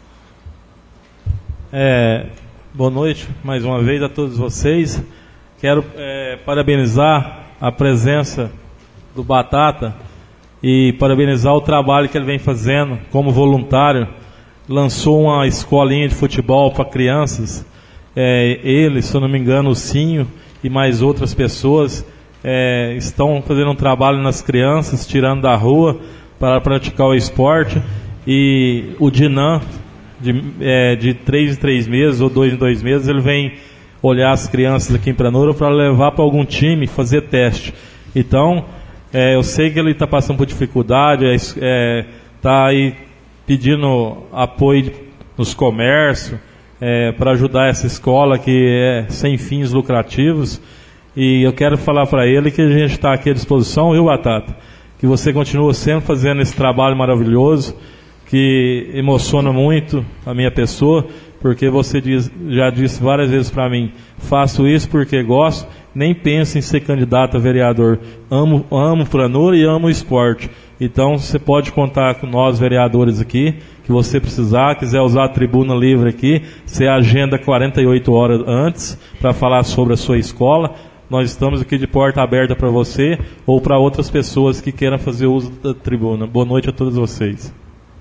É, boa noite mais uma vez a todos vocês. Quero é, parabenizar a presença do Batata e parabenizar o trabalho que ele vem fazendo como voluntário. Lançou uma escolinha de futebol para crianças. É, ele, se eu não me engano, o Cinho e mais outras pessoas é, estão fazendo um trabalho nas crianças, tirando da rua para praticar o esporte. E o Dinan, de, é, de três em três meses ou dois em dois meses, ele vem olhar as crianças aqui em Pranura para levar para algum time fazer teste. Então, é, eu sei que ele está passando por dificuldade, está é, tá aí pedindo apoio nos comércios é, para ajudar essa escola que é sem fins lucrativos. E eu quero falar para ele que a gente está aqui à disposição, viu, Batata? Que você continua sempre fazendo esse trabalho maravilhoso, que emociona muito a minha pessoa, porque você diz, já disse várias vezes para mim, faço isso porque gosto, nem penso em ser candidato a vereador. Amo, amo Pranura e amo o esporte. Então você pode contar com nós, vereadores aqui, que você precisar, quiser usar a tribuna livre aqui, você agenda quarenta e oito horas antes para falar sobre a sua escola. Nós estamos aqui de porta aberta para você ou para outras pessoas que queiram fazer uso da tribuna. Boa noite a todos vocês.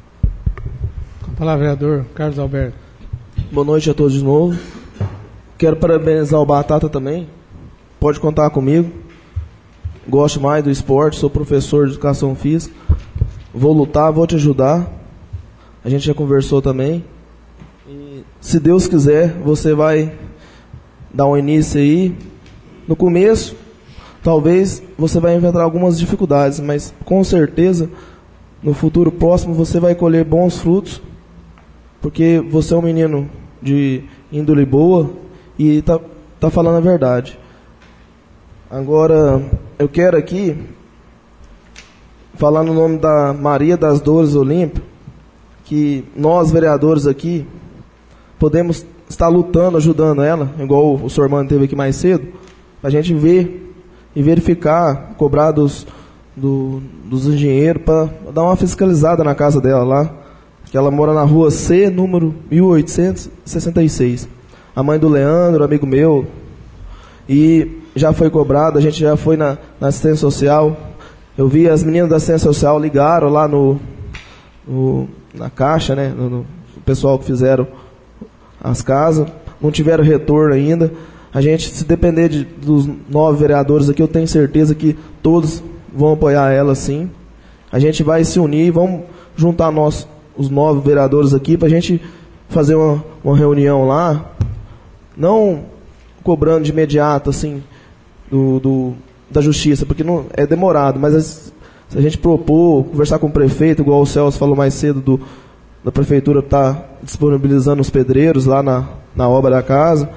Com a palavra, vereador Carlos Alberto. Boa noite a todos de novo. Quero parabenizar o Batata também. Pode contar comigo. Gosto mais do esporte, sou professor de educação física. Vou lutar, vou te ajudar. A gente já conversou também. E, se Deus quiser, você vai dar um início aí. No começo, talvez você vai enfrentar algumas dificuldades, mas com certeza, no futuro próximo, você vai colher bons frutos, porque você é um menino de índole boa e está tá falando a verdade. Agora, eu quero aqui falar no nome da Maria das Dores Olímpio, que nós, vereadores aqui, podemos estar lutando, ajudando ela, igual o senhor Mano teve aqui mais cedo, para a gente ver e verificar, cobrar dos, do, dos engenheiros para dar uma fiscalizada na casa dela lá, que ela mora na rua C, número mil oitocentos e sessenta e seis. A mãe do Leandro, amigo meu, e já foi cobrado, a gente já foi na, na assistência social, Eu vi as meninas da assistência social ligaram lá no, no na caixa, né? No, no, o pessoal que fizeram as casas, não tiveram retorno ainda. A gente, se depender de, dos nove vereadores aqui, eu tenho certeza que todos vão apoiar ela, sim. A gente vai se unir, vamos juntar nós, os nove vereadores aqui, para a gente fazer uma, uma reunião lá, não cobrando de imediato, assim, do, do, da justiça, porque não, é demorado, mas se a gente propor, conversar com o prefeito, igual o Celso falou mais cedo, do, da prefeitura está disponibilizando os pedreiros lá na, na obra da casa,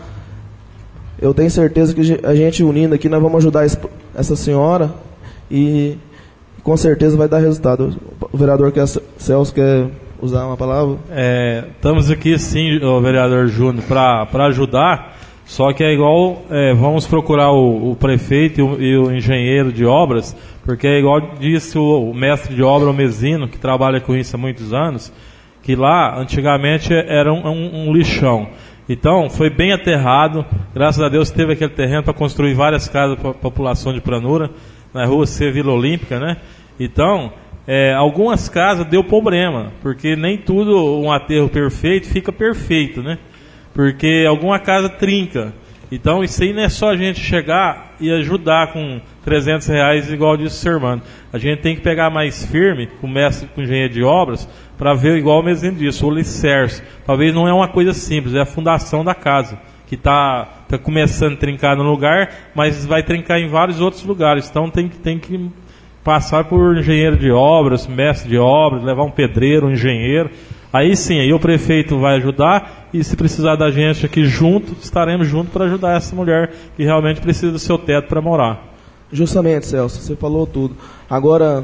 eu tenho certeza que a gente unindo aqui, nós vamos ajudar essa senhora e com certeza vai dar resultado. O vereador quer, Celso quer usar uma palavra? É, estamos aqui sim, o vereador Júnior, para ajudar, só que é igual, é, vamos procurar o, o prefeito e o, e o engenheiro de obras, porque é igual disse o, o mestre de obra, o Mesino, que trabalha com isso há muitos anos, que lá antigamente era um, um, um lixão. Então, foi bem aterrado, graças a Deus teve aquele terreno para construir várias casas para a população de Pranura, na rua C, Vila Olímpica, né? Então, é, algumas casas deu problema, porque nem tudo, um aterro perfeito, fica perfeito, né? Porque alguma casa trinca. Então, isso aí não é só a gente chegar e ajudar com trezentos reais, igual disse o seu irmão. A gente tem que pegar mais firme, com o mestre, com o engenheiro de obras, para ver, igual o Mesino disse, o alicerce. Talvez não é uma coisa simples, é a fundação da casa, que está tá começando a trincar no lugar, mas vai trincar em vários outros lugares. Então tem, tem que passar por engenheiro de obras, mestre de obras, levar um pedreiro, um engenheiro. Aí sim, aí o prefeito vai ajudar, e se precisar da gente aqui junto, estaremos juntos para ajudar essa mulher que realmente precisa do seu teto para morar. Justamente, Celso, você falou tudo. Agora,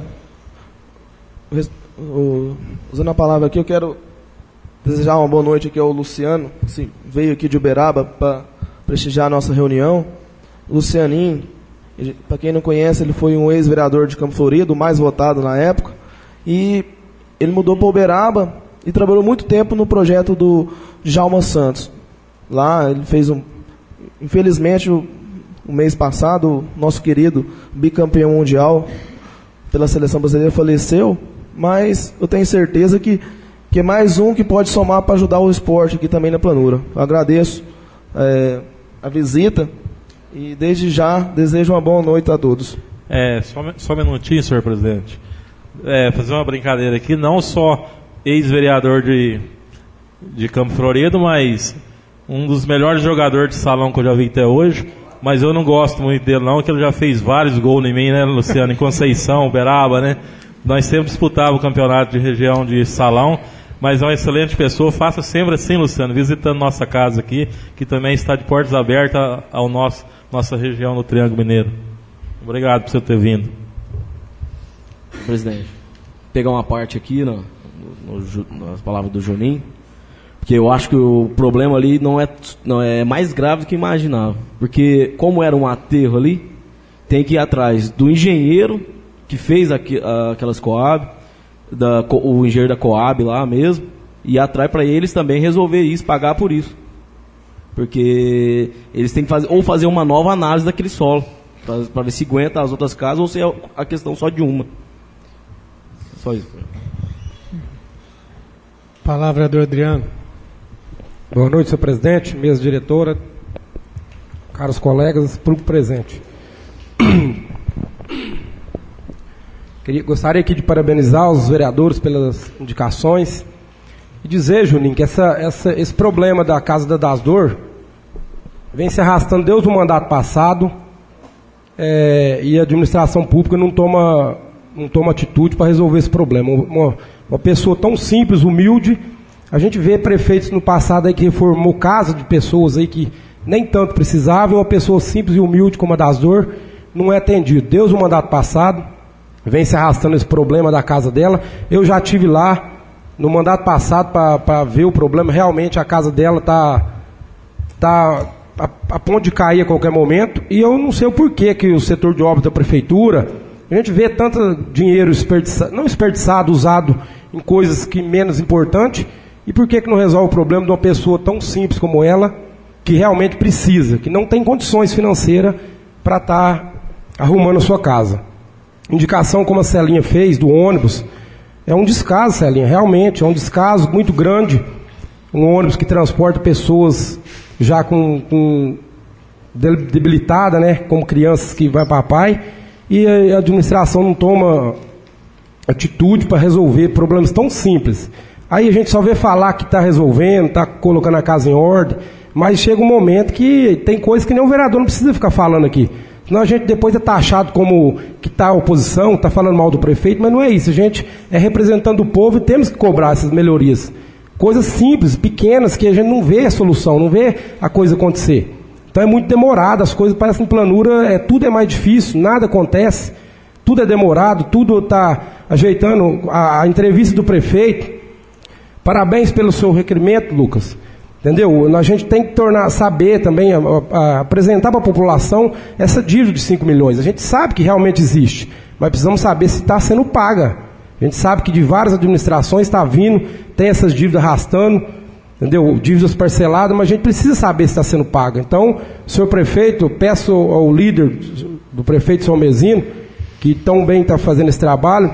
usando a palavra aqui, eu quero desejar uma boa noite aqui ao Luciano, que veio aqui de Uberaba para prestigiar a nossa reunião. Lucianinho, para quem não conhece, ele foi um ex-vereador de Campo Florido, o mais votado na época, e ele mudou para Uberaba e trabalhou muito tempo no projeto do Djalma Santos. Lá ele fez um... Infelizmente, o, o mês passado, o nosso querido bicampeão mundial pela seleção brasileira faleceu, mas eu tenho certeza que, que é mais um que pode somar para ajudar o esporte aqui também na Planura. Eu agradeço é, a visita e desde já desejo uma boa noite a todos. É, só, só um minutinho, senhor presidente. É, fazer uma brincadeira aqui, não só ex-vereador de, de Campo Florido, mas um dos melhores jogadores de salão que eu já vi até hoje, mas eu não gosto muito dele não, que ele já fez vários gols em mim, né, Luciano, em Conceição, Uberaba, né? Nós sempre disputávamos o campeonato de região de salão, mas é uma excelente pessoa. Faça sempre assim, Luciano, visitando nossa casa aqui, que também está de portas abertas ao nosso, nossa região no Triângulo Mineiro. Obrigado por você ter vindo. Presidente, pegar uma parte aqui no, no, no, nas palavras do Juninho, porque eu acho que o problema ali não é, não é mais grave do que imaginava, porque como era um aterro ali, tem que ir atrás do engenheiro que fez aqui, aquelas Coab, da, o engenheiro da Coab lá mesmo, e ir atrás para eles também resolver isso, pagar por isso, porque eles têm que fazer, ou fazer uma nova análise daquele solo, para ver se aguenta as outras casas ou se é a questão só de uma. Só isso. Palavra do Adriano. Boa noite, senhor presidente, mesa diretora, caros colegas, público presente. Queria, gostaria aqui de parabenizar os vereadores pelas indicações e dizer, Juninho, que essa, essa, esse problema da Casa da Das Dor vem se arrastando desde o mandato passado, é, e a administração pública não toma, não toma atitude para resolver esse problema. Uma, uma pessoa tão simples, humilde, a gente vê prefeitos no passado aí que reformou casa de pessoas aí que nem tanto precisavam, uma pessoa simples e humilde como a Das Dor não é atendido. Desde o mandato passado vem se arrastando esse problema da casa dela. Eu já estive lá no mandato passado para ver o problema. Realmente a casa dela está tá a, a ponto de cair a qualquer momento. E eu não sei o porquê que o setor de obras da prefeitura, a gente vê tanto dinheiro desperdiçado, não desperdiçado, usado em coisas que menos importantes. E por que que não resolve o problema de uma pessoa tão simples como ela, que realmente precisa, que não tem condições financeiras para estar arrumando a sua casa? indicação como a Celinha fez, do ônibus, é um descaso, Celinha, realmente, é um descaso muito grande. Um ônibus que transporta pessoas já com, com debilitada, né, como crianças que vai para pai, e a administração não toma atitude para resolver problemas tão simples. Aí a gente só vê falar que está resolvendo, está colocando a casa em ordem, mas chega um momento que tem coisas que nem o vereador não precisa ficar falando aqui. Senão a gente depois é taxado como que está a oposição, está falando mal do prefeito, mas não é isso. A gente é representando o povo e temos que cobrar essas melhorias. Coisas simples, pequenas, que a gente não vê a solução, não vê a coisa acontecer. Então é muito demorado, as coisas parecem em planura, é, tudo é mais difícil, nada acontece, tudo é demorado, tudo está ajeitando. A, a entrevista do prefeito, parabéns pelo seu requerimento, Lucas. Entendeu? A gente tem que tornar, saber também, a, a, apresentar para a população essa dívida de cinco milhões. A gente sabe que realmente existe, mas precisamos saber se está sendo paga. A gente sabe que de várias administrações está vindo, tem essas dívidas arrastando, entendeu? Dívidas parceladas, mas a gente precisa saber se está sendo paga. Então, senhor prefeito, eu peço ao líder do prefeito São Mesino, que tão bem está fazendo esse trabalho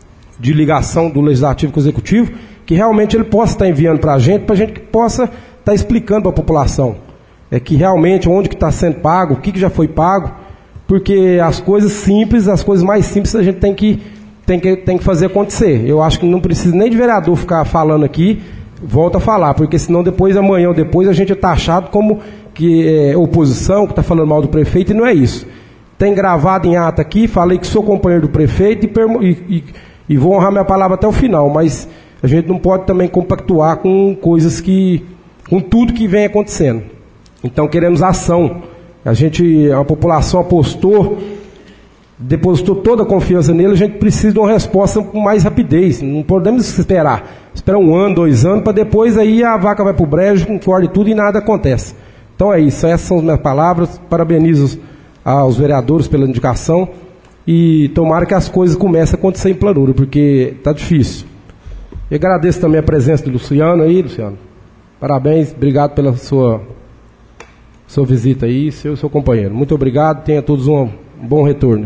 de ligação do Legislativo com o Executivo, que realmente ele possa estar enviando para a gente, para a gente que possa estar explicando para a população, é que realmente onde que está sendo pago, o que, que já foi pago, porque as coisas simples, as coisas mais simples a gente tem que, tem que, tem que fazer acontecer. Eu acho que não precisa nem de vereador ficar falando aqui, volta a falar, porque senão depois, amanhã ou depois, a gente é taxado como que é oposição, que está falando mal do prefeito, e não é isso. Tem gravado em ata aqui, falei que sou companheiro do prefeito e, e, e, e vou honrar minha palavra até o final, mas a gente não pode também compactuar com coisas que, com tudo que vem acontecendo. Então queremos ação. A gente, a população apostou, depositou toda a confiança nele, a gente precisa de uma resposta com mais rapidez. Não podemos esperar. Esperar um ano, dois anos, para depois aí a vaca vai para o brejo, concorda tudo e nada acontece. Então é isso, essas são as minhas palavras. Parabenizo aos vereadores pela indicação e tomara que as coisas comecem a acontecer em planura, porque está difícil. Eu agradeço também a presença do Luciano aí, Luciano. Parabéns, obrigado pela sua, sua visita aí, seu, seu companheiro. Muito obrigado, tenha todos um, um bom retorno.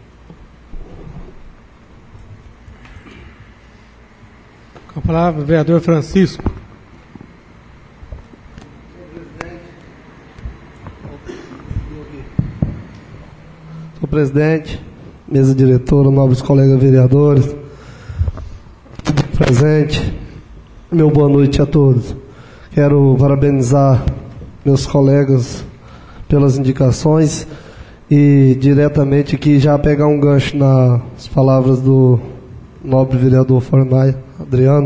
Com a palavra, o vereador Francisco. Senhor presidente, mesa diretora, nobres colegas vereadores, presente, meu boa noite a todos. Quero parabenizar meus colegas pelas indicações e diretamente aqui já pegar um gancho nas palavras do nobre vereador Fornai Adriano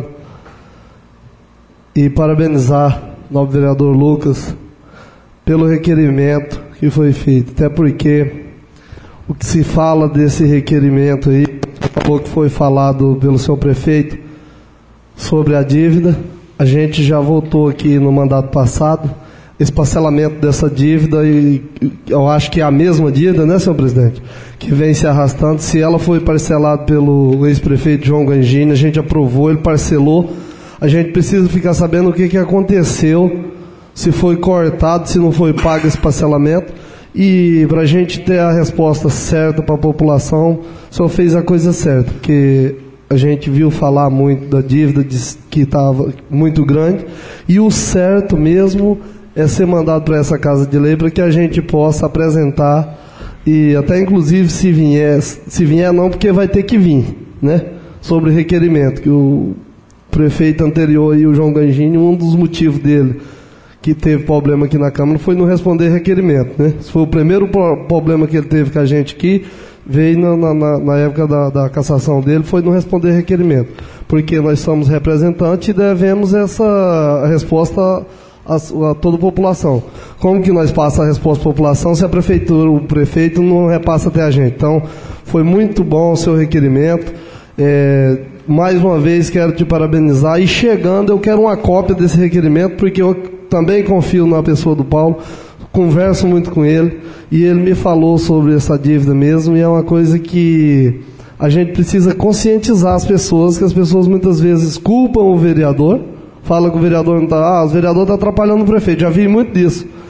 e parabenizar o nobre vereador Lucas pelo requerimento que foi feito, até porque o que se fala desse requerimento aí, o que foi falado pelo seu prefeito sobre a dívida, a gente já votou aqui no mandato passado esse parcelamento dessa dívida e eu acho que é a mesma dívida, né, senhor presidente, que vem se arrastando. Se ela foi parcelada pelo ex-prefeito João Gangini, a gente aprovou, ele parcelou, a gente precisa ficar sabendo o que, que aconteceu, se foi cortado, se não foi pago esse parcelamento, e para a gente ter a resposta certa para a população, o senhor fez a coisa certa, porque a gente viu falar muito da dívida que estava muito grande, e o certo mesmo é ser mandado para essa Casa de Lei para que a gente possa apresentar, e até inclusive se vier, se vier não, porque vai ter que vir, né, sobre requerimento, que o prefeito anterior e o João Gangini, um dos motivos dele que teve problema aqui na Câmara foi não responder requerimento, né? Esse foi o primeiro problema que ele teve com a gente aqui, veio na, na, na época da, da cassação dele, foi não responder requerimento, porque nós somos representantes e devemos essa resposta a, a toda a população. Como que nós passamos a resposta à população se a prefeitura, o prefeito não repassa até a gente? Então, foi muito bom o seu requerimento. É, mais uma vez quero te parabenizar, e chegando eu quero uma cópia desse requerimento, porque eu também confio na pessoa do Paulo, converso muito com ele, e ele me falou sobre essa dívida mesmo, e é uma coisa que a gente precisa conscientizar as pessoas, que as pessoas muitas vezes culpam o vereador, falam que o vereador não está, ah, o vereador está atrapalhando o prefeito, já vi muito disso.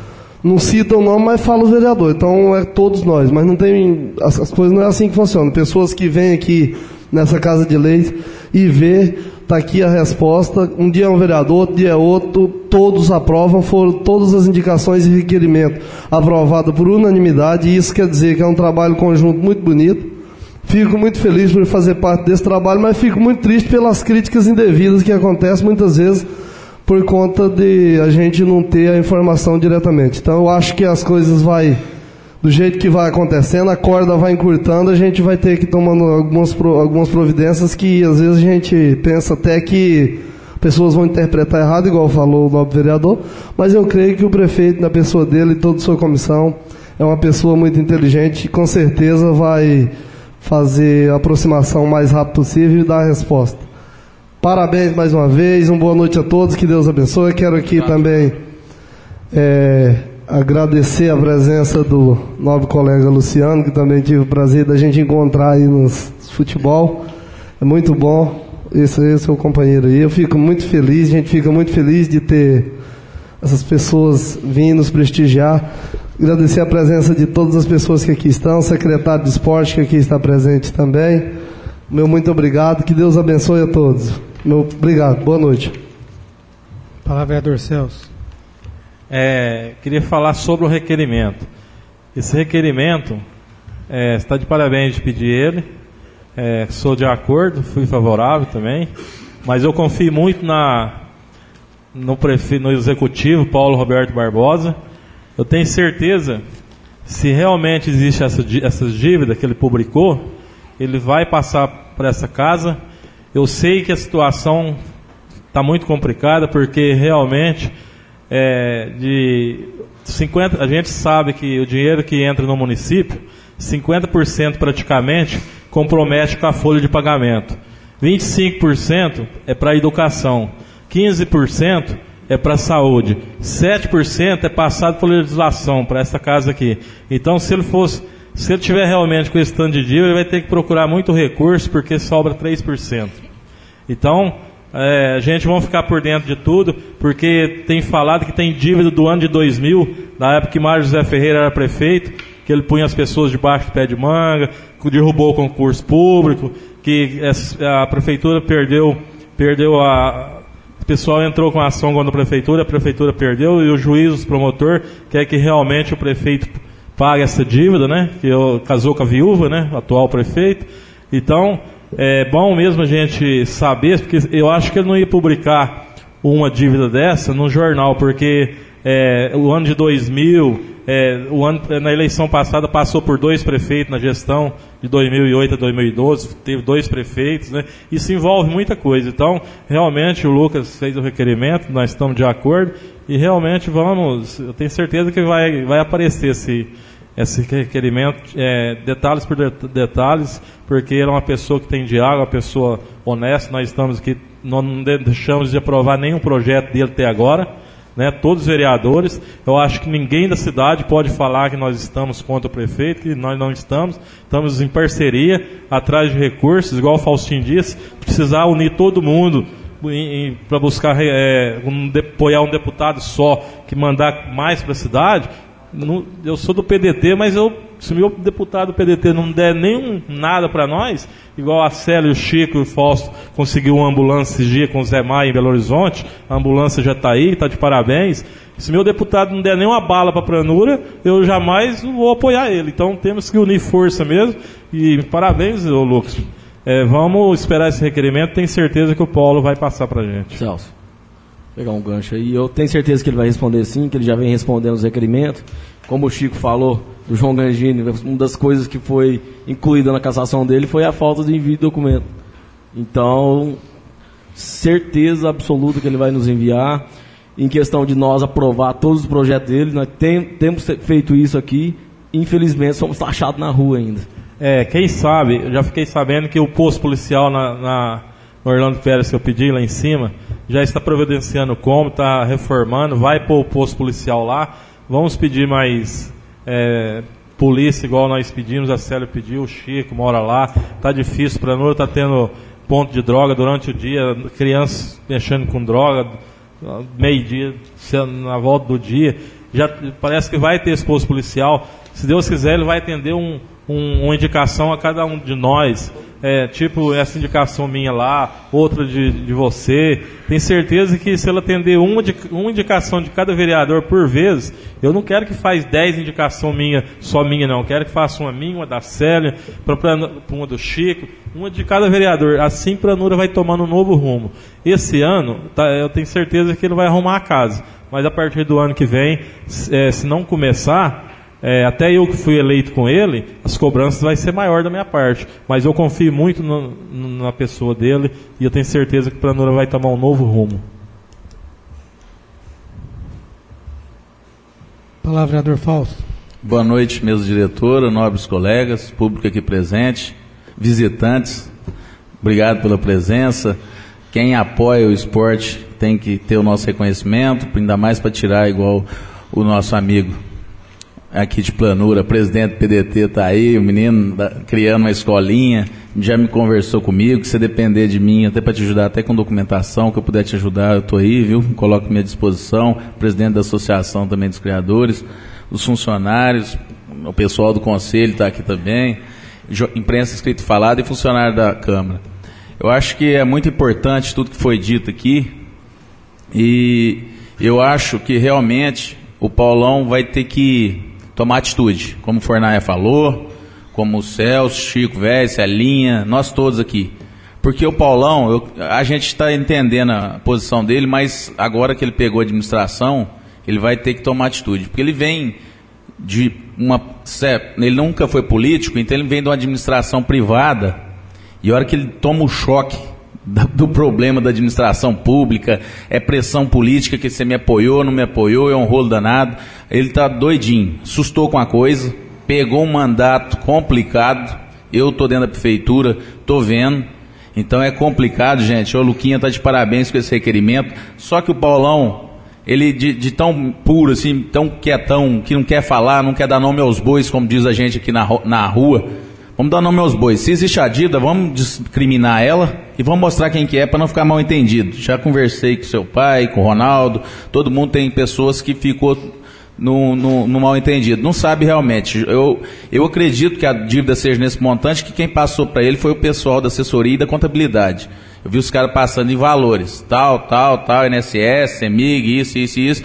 não cita o nome, mas fala o vereador. Então é todos nós, mas não tem, as, as coisas não é assim que funcionam. Pessoas que vêm aqui nessa Casa de Leis e vê, está aqui a resposta, um dia é um vereador, outro dia é outro, todos aprovam, foram todas as indicações e requerimentos aprovados por unanimidade, e isso quer dizer que é um trabalho conjunto muito bonito. Fico muito feliz por fazer parte desse trabalho, mas fico muito triste pelas críticas indevidas que acontecem muitas vezes por conta de a gente não ter a informação diretamente. Então eu acho que as coisas vai, do jeito que vai acontecendo, a corda vai encurtando, a gente vai ter que ir tomando algumas, algumas providências que às vezes a gente pensa até que pessoas vão interpretar errado, igual falou o nobre vereador, mas eu creio que o prefeito, na pessoa dele e toda a sua comissão, é uma pessoa muito inteligente e com certeza vai fazer a aproximação o mais rápido possível e dar a resposta. Parabéns mais uma vez, uma boa noite a todos, que Deus abençoe. Quero aqui também é, agradecer a presença do nobre colega Luciano, que também tive o prazer da gente encontrar aí no futebol. É muito bom, esse, esse é o companheiro aí. Eu fico muito feliz, a gente fica muito feliz de ter essas pessoas vindo nos prestigiar. Agradecer a presença de todas as pessoas que aqui estão, o secretário de esporte que aqui está presente também. Meu muito obrigado, que Deus abençoe a todos. Meu obrigado, boa noite. Palavra, vereador Celso. É, queria falar sobre o requerimento. Esse requerimento, é, está de parabéns de pedir ele. É, sou de acordo, fui favorável também, mas eu confio muito na, no, prefe, no executivo, Paulo Roberto Barbosa. Eu tenho certeza, se realmente existe essa, essa dívida que ele publicou, ele vai passar para essa casa. Eu sei que a situação está muito complicada, porque realmente é, de cinquenta, a gente sabe que o dinheiro que entra no município, cinquenta por cento praticamente compromete com a folha de pagamento. vinte e cinco por cento é para a educação, quinze por cento é para a saúde, sete por cento é passado por legislação para essa casa aqui. Então, se ele fosse, se ele tiver realmente com esse tanto de dívida, ele vai ter que procurar muito recurso, porque sobra três por cento. Então, é, a gente vai ficar por dentro de tudo, porque tem falado que tem dívida do ano de dois mil, da época que Mário José Ferreira era prefeito, que ele punha as pessoas debaixo do pé de manga, que derrubou o concurso público, que a prefeitura perdeu, perdeu a... O pessoal entrou com a ação contra a prefeitura, a prefeitura perdeu, e o juiz, o promotor, quer que realmente o prefeito pague essa dívida, né? Que eu, casou com a viúva, né? O atual prefeito. Então, é bom mesmo a gente saber, porque eu acho que ele não ia publicar uma dívida dessa no jornal, porque é, o ano de dois mil, é, o ano, na eleição passada passou por dois prefeitos na gestão de dois mil e oito a dois mil e doze, teve dois prefeitos, né? Isso envolve muita coisa. Então, realmente o Lucas fez o requerimento, nós estamos de acordo, e realmente vamos, eu tenho certeza que vai, vai aparecer esse, esse requerimento, é, detalhes por detalhes, porque ele é uma pessoa que tem diálogo, uma pessoa honesta. Nós estamos aqui, não deixamos de aprovar nenhum projeto dele até agora, né, todos os vereadores. Eu acho que ninguém da cidade pode falar que nós estamos contra o prefeito, que nós não estamos. Estamos em parceria, atrás de recursos, igual o Faustinho disse, precisar unir todo mundo para buscar é, um, apoiar um deputado só, que mandar mais para a cidade. Não, eu sou do P D T, mas eu, se o meu deputado do P D T não der nenhum nada para nós, igual a Célia, o Chico e o Fausto conseguiu uma ambulância esse dia com o Zé Maia em Belo Horizonte, a ambulância já está aí, está de parabéns. Se meu deputado não der nenhuma bala para a Pranura, eu jamais vou apoiar ele. Então temos que unir força mesmo. E parabéns, ô Lucas. É, vamos esperar esse requerimento, tenho certeza que o Paulo vai passar para a gente. Celso, pegar um gancho aí, eu tenho certeza que ele vai responder sim, que ele já vem respondendo os requerimentos. Como o Chico falou, do João Gangini, uma das coisas que foi incluída na cassação dele foi a falta de envio de documento. Então, certeza absoluta que ele vai nos enviar. Em questão de nós aprovar todos os projetos dele, nós tem, temos feito isso aqui, infelizmente somos taxados na rua ainda. É, quem sabe, eu já fiquei sabendo que o posto policial na, na no Orlando Pérez que eu pedi lá em cima, já está providenciando como, está reformando, vai pôr o posto policial lá. Vamos pedir mais é, polícia, igual nós pedimos, a Célia pediu, o Chico mora lá, está difícil, para nós está tendo ponto de droga durante o dia, crianças mexendo com droga, meio-dia, na volta do dia. já parece que vai ter esse posto policial. Se Deus quiser, ele vai atender um, um, uma indicação a cada um de nós. É, tipo essa indicação minha lá, outra de, de você. Tenho certeza que se ela atender uma, de, uma indicação de cada vereador por vez, eu não quero que faz dez indicações minha, só minha não. Eu quero que faça uma minha, uma da Célia, pra, pra, uma do Chico, uma de cada vereador. Assim a Planura vai tomando um novo rumo. Esse ano, tá, eu tenho certeza que ele vai arrumar a casa. Mas a partir do ano que vem, é, se não começar... É, até eu que fui eleito com ele, as cobranças vai ser maior da minha parte, mas eu confio muito no, no, na pessoa dele e eu tenho certeza que a Planura vai tomar um novo rumo. Palavra, vereador Fausto. Boa noite, mesa diretora, nobres colegas, público aqui presente, visitantes, obrigado pela presença. Quem apoia o esporte tem que ter o nosso reconhecimento, ainda mais para tirar igual o nosso amigo aqui de Planura, presidente do P D T está aí, o menino da, criando uma escolinha, já me conversou comigo, que se depender de mim, até para te ajudar, até com documentação, que eu puder te ajudar, eu estou aí, viu? Coloco à minha disposição, presidente da associação também dos criadores, os funcionários, o pessoal do conselho está aqui também, imprensa escrita e falada e funcionário da Câmara. Eu acho que é muito importante tudo que foi dito aqui e eu acho que realmente o Paulão vai ter que tomar atitude, como o Fornaia falou, como o Celso, Chico, Velho, Celinha, nós todos aqui. Porque o Paulão, eu, a gente está entendendo a posição dele, mas agora que ele pegou a administração, ele vai ter que tomar atitude. Porque ele vem de uma... Ele nunca foi político, então ele vem de uma administração privada, e a hora que ele toma o choque do problema da administração pública, é pressão política, que você me apoiou, não me apoiou, é um rolo danado, ele está doidinho, assustou com a coisa, pegou um mandato complicado, eu estou dentro da prefeitura, estou vendo, então é complicado, gente. O Luquinha está de parabéns com esse requerimento, só que o Paulão, ele de, de tão puro assim, tão quietão, que não quer falar, não quer dar nome aos bois, como diz a gente aqui na, na rua. Vamos dar nome aos bois. Se existe a dívida, vamos discriminar ela e vamos mostrar quem que é para não ficar mal entendido. Já conversei com seu pai, com o Ronaldo, todo mundo tem pessoas que ficou no, no, no mal entendido. Não sabe realmente. Eu, eu acredito que a dívida seja nesse montante, que quem passou para ele foi o pessoal da assessoria e da contabilidade. Eu vi os caras passando em valores, tal, tal, tal, N S S, CEMIG, isso, isso, isso,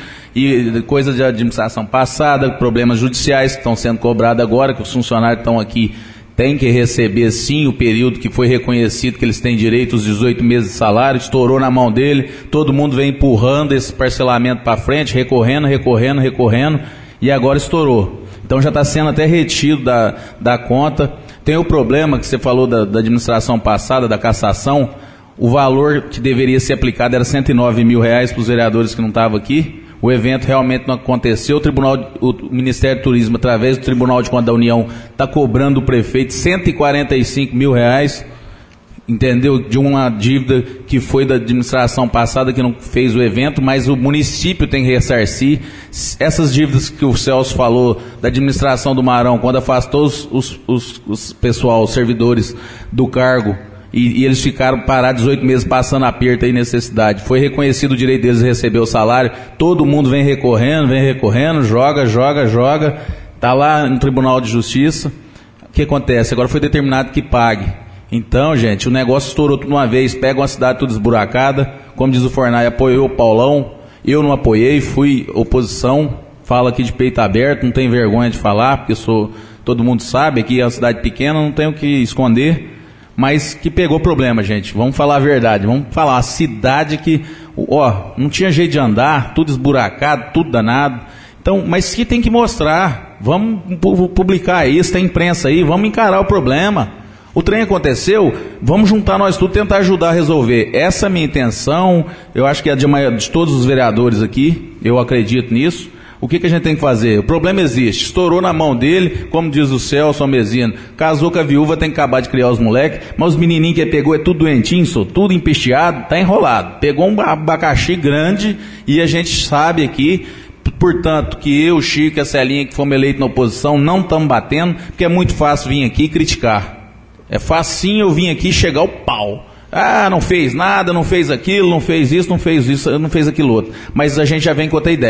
e coisa de administração passada, problemas judiciais que estão sendo cobrados agora, que os funcionários estão aqui tem que receber sim o período que foi reconhecido que eles têm direito, os dezoito meses de salário, estourou na mão dele, todo mundo vem empurrando esse parcelamento para frente, recorrendo, recorrendo, recorrendo, e agora estourou. Então já está sendo até retido da, da conta. Tem o problema que você falou da, da administração passada, da cassação, o valor que deveria ser aplicado era cento e nove mil reais para os vereadores que não estavam aqui. O evento realmente não aconteceu, o, Tribunal, o Ministério do Turismo, através do Tribunal de Contas da União, está cobrando do prefeito cento e quarenta e cinco mil reais, entendeu? De uma dívida que foi da administração passada, que não fez o evento, mas o município tem que ressarcir. Essas dívidas que o Celso falou, da administração do Marão, quando afastou os, os, os, os pessoal, os servidores do cargo, E, e eles ficaram parados dezoito meses passando aperto e necessidade. Foi reconhecido o direito deles de receber o salário. Todo mundo vem recorrendo, vem recorrendo, joga, joga, joga. Está lá no Tribunal de Justiça. O que acontece? Agora foi determinado que pague. Então, gente, o negócio estourou tudo uma vez. Pega uma cidade toda esburacada. Como diz o Fornai, apoiou o Paulão. Eu não apoiei, fui oposição. Falo aqui de peito aberto, não tenho vergonha de falar, porque sou, todo mundo sabe, aqui é uma cidade pequena, não tenho o que esconder. Mas que pegou problema, gente. Vamos falar a verdade. Vamos falar a cidade que, ó, não tinha jeito de andar, tudo esburacado, tudo danado. Então, mas que tem que mostrar. Vamos publicar isso, tem imprensa aí, vamos encarar o problema. O trem aconteceu, vamos juntar nós tudo, tentar ajudar a resolver. Essa é a minha intenção. Eu acho que é de, de todos os vereadores aqui, eu acredito nisso. O que, que a gente tem que fazer? O problema existe, estourou na mão dele, como diz o Celso Almezino, casou com a viúva, tem que acabar de criar os moleques, mas os menininhos que ele pegou é tudo doentinho, só, tudo empisteado, tá enrolado. Pegou um abacaxi grande e a gente sabe aqui, portanto, que eu, Chico e a Celinha, que fomos eleitos na oposição, não estamos batendo, porque é muito fácil vir aqui e criticar. É facinho eu vir aqui e chegar ao pau. Ah, não fez nada, não fez aquilo, não fez isso, não fez isso, não fez aquilo outro. Mas a gente já vem com outra ideia.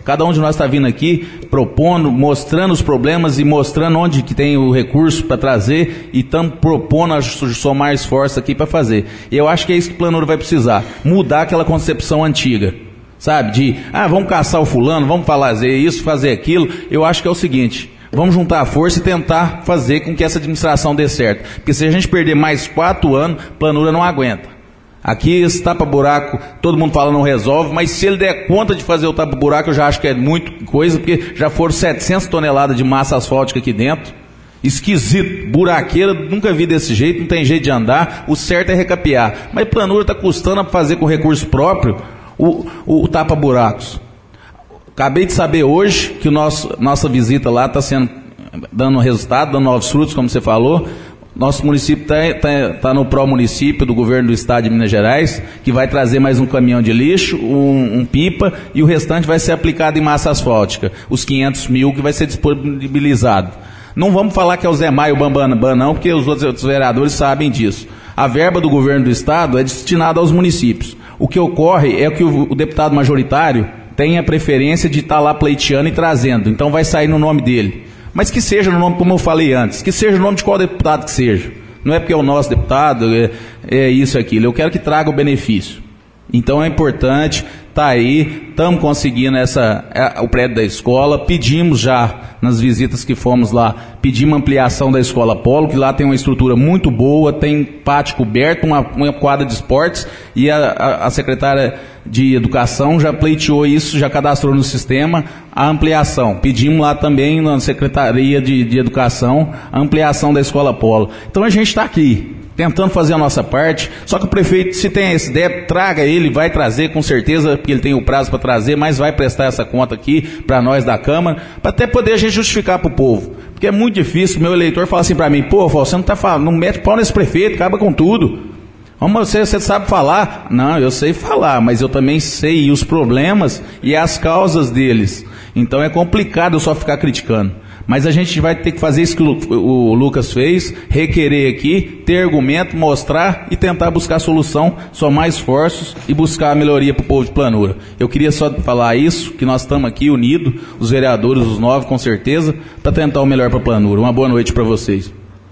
Cada um de nós está vindo aqui propondo, mostrando os problemas e mostrando onde que tem o recurso para trazer e estamos propondo a somar esforço aqui para fazer. E eu acho que é isso que o Planura vai precisar, mudar aquela concepção antiga, sabe, de, ah, vamos caçar o fulano, vamos fazer isso, fazer aquilo. Eu acho que é o seguinte, vamos juntar a força e tentar fazer com que essa administração dê certo, porque se a gente perder mais quatro anos, Planura não aguenta. Aqui esse tapa-buraco, todo mundo fala não resolve, mas se ele der conta de fazer o tapa-buraco, eu já acho que é muito coisa, porque já foram setecentas toneladas de massa asfáltica aqui dentro. Esquisito, buraqueira, nunca vi desse jeito, não tem jeito de andar, o certo é recapear. Mas Planura está custando a fazer com recurso próprio o, o, o tapa-buracos. Acabei de saber hoje que o nosso, nossa visita lá está sendo, dando resultado, dando novos frutos, como você falou. Nosso município está tá, tá no pró-município do governo do estado de Minas Gerais, que vai trazer mais um caminhão de lixo, um, um pipa, e o restante vai ser aplicado em massa asfáltica. Os quinhentos mil que vai ser disponibilizado. Não vamos falar que é o Zé Maio Bambam, não, porque os outros vereadores sabem disso. A verba do governo do estado é destinada aos municípios. O que ocorre é que o, o deputado majoritário tem a preferência de estar lá pleiteando e trazendo. Então vai sair no nome dele. Mas que seja no nome, como eu falei antes, que seja o nome de qual deputado que seja. Não é porque é o nosso deputado, é, é isso e aquilo. Eu quero que traga o benefício. Então é importante, está aí, estamos conseguindo essa, é, o prédio da escola, pedimos já, nas visitas que fomos lá, pedimos ampliação da Escola Polo, que lá tem uma estrutura muito boa, tem pátio coberto, uma, uma quadra de esportes, e a, a, a secretária de Educação já pleiteou isso, já cadastrou no sistema a ampliação. Pedimos lá também na Secretaria de, de Educação a ampliação da Escola Polo. Então a gente está aqui, tentando fazer a nossa parte, só que o prefeito, se tem essa ideia, traga ele, vai trazer com certeza, porque ele tem o prazo para trazer, mas vai prestar essa conta aqui para nós da Câmara, para até poder a gente justificar para o povo. Porque é muito difícil, meu eleitor fala assim para mim, pô, você não, tá falando, não mete pau nesse prefeito, acaba com tudo. Vamos, você, você sabe falar? Não, eu sei falar, mas eu também sei os problemas e as causas deles. Então é complicado eu só ficar criticando. Mas a gente vai ter que fazer isso que o Lucas fez, requerer aqui, ter argumento, mostrar e tentar buscar solução, somar esforços e buscar a melhoria para o povo de Planura. Eu queria só falar isso, que nós estamos aqui unidos, os vereadores, os nove com certeza, para tentar o melhor para Planura. Uma boa noite para vocês.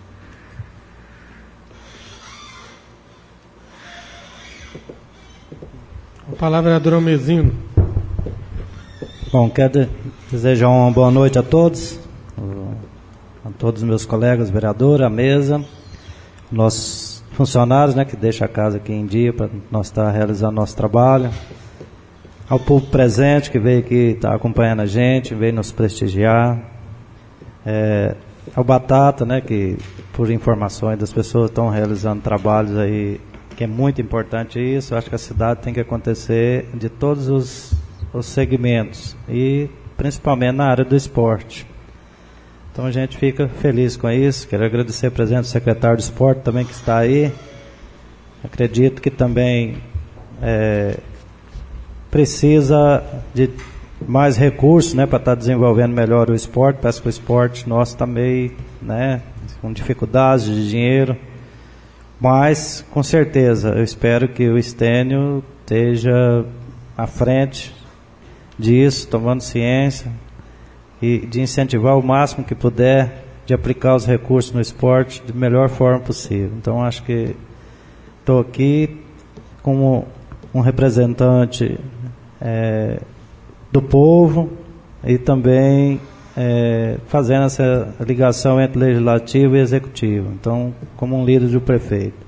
A palavra é a vereadora Almezino. Bom, quero desejar uma boa noite a todos. A todos os meus colegas, vereador, a mesa, nossos funcionários, né, que deixam a casa aqui em dia para nós estar realizando nosso trabalho, ao povo presente que veio aqui, está acompanhando a gente, veio nos prestigiar, é, ao Batata, né, que por informações das pessoas estão realizando trabalhos aí, que é muito importante isso. Eu acho que a cidade tem que acontecer de todos os, os segmentos e principalmente na área do esporte. Então a gente fica feliz com isso. Quero agradecer a presença do secretário de esporte também que está aí. Acredito que também é, precisa de mais recursos, né, para estar desenvolvendo melhor o esporte. Parece que o esporte nosso está meio, né, com dificuldades de dinheiro. Mas, com certeza, eu espero que o Estênio esteja à frente disso, tomando ciência, e de incentivar o máximo que puder de aplicar os recursos no esporte de melhor forma possível. Então acho que estou aqui como um representante é, do povo e também é, fazendo essa ligação entre legislativo e executivo. Então, como um líder do prefeito.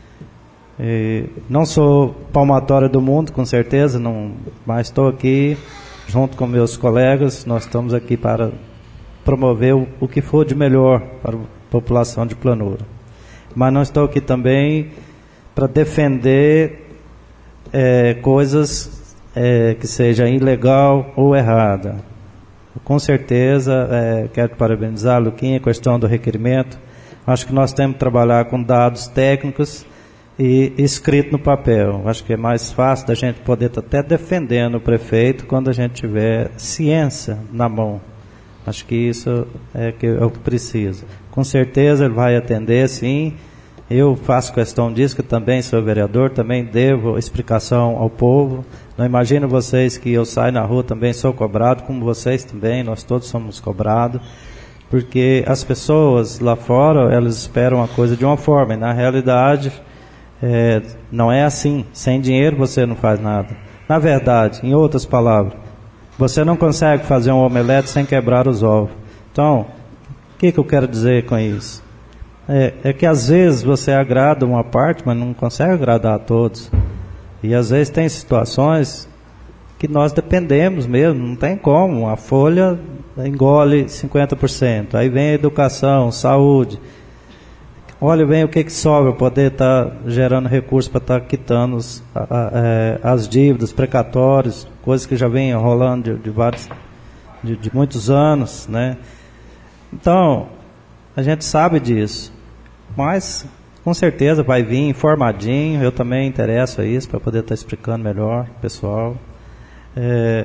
E não sou palmatória do mundo, com certeza, não, mas estou aqui junto com meus colegas. Nós estamos aqui para promover o, o que for de melhor para a população de Planura. Mas não estou aqui também para defender é, coisas é, que sejam ilegal ou errada. Com certeza, é, quero parabenizar a Luquinha, a questão do requerimento. Acho que nós temos que trabalhar com dados técnicos e escrito no papel. Acho que é mais fácil da gente poder estar até defendendo o prefeito quando a gente tiver ciência na mão. Acho que isso é, que é o que precisa. Com certeza ele vai atender, sim. Eu faço questão disso, que também sou vereador, também devo explicação ao povo. Não imagino vocês que eu saio na rua, também sou cobrado, como vocês também, nós todos somos cobrados, porque as pessoas lá fora, elas esperam a coisa de uma forma, e na realidade é, não é assim. Sem dinheiro você não faz nada. Na verdade, em outras palavras, você não consegue fazer um omelete sem quebrar os ovos. Então, o que, que eu quero dizer com isso? É, é que às vezes você agrada uma parte, mas não consegue agradar a todos. E às vezes tem situações que nós dependemos mesmo, não tem como. A folha engole cinquenta por cento. Aí vem a educação, saúde. Olha bem o que, que sobra, poder estar tá gerando recursos para estar tá quitando os, a, a, é, as dívidas, precatórios, coisas que já vêm rolando de, de, vários, de, de muitos anos, né? Então, a gente sabe disso, mas com certeza vai vir informadinho. Eu também interesso a isso para poder estar tá explicando melhor, pessoal. É,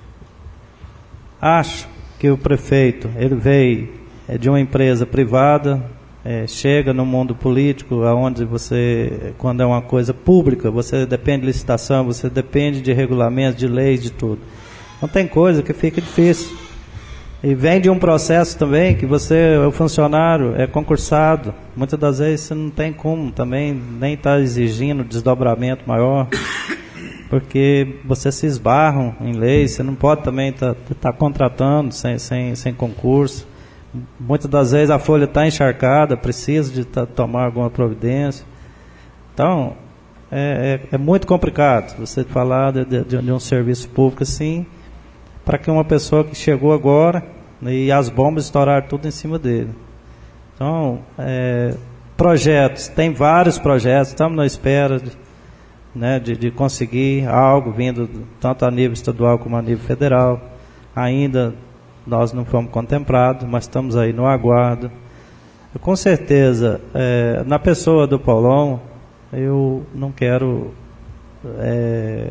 acho que o prefeito, ele veio de uma empresa privada, é, chega no mundo político, onde você, quando é uma coisa pública, você depende de licitação, você depende de regulamentos, de leis, de tudo. Não tem coisa que fica difícil. E vem de um processo também que você, o funcionário, é concursado. Muitas das vezes você não tem como também nem estar exigindo desdobramento maior, porque você se esbarram em leis, você não pode também estar tá, tá contratando sem, sem, sem concurso. Muitas das vezes a folha está encharcada, precisa de tá, tomar alguma providência. Então, é, é, é muito complicado você falar de, de, de um serviço público assim, para que uma pessoa que chegou agora, né, e as bombas estouraram tudo em cima dele. Então, é, projetos, tem vários projetos, estamos na espera de, né, de, de conseguir algo vindo tanto a nível estadual como a nível federal. Ainda nós não fomos contemplados, mas estamos aí no aguardo. Eu, com certeza, é, na pessoa do Paulão, eu não quero... É,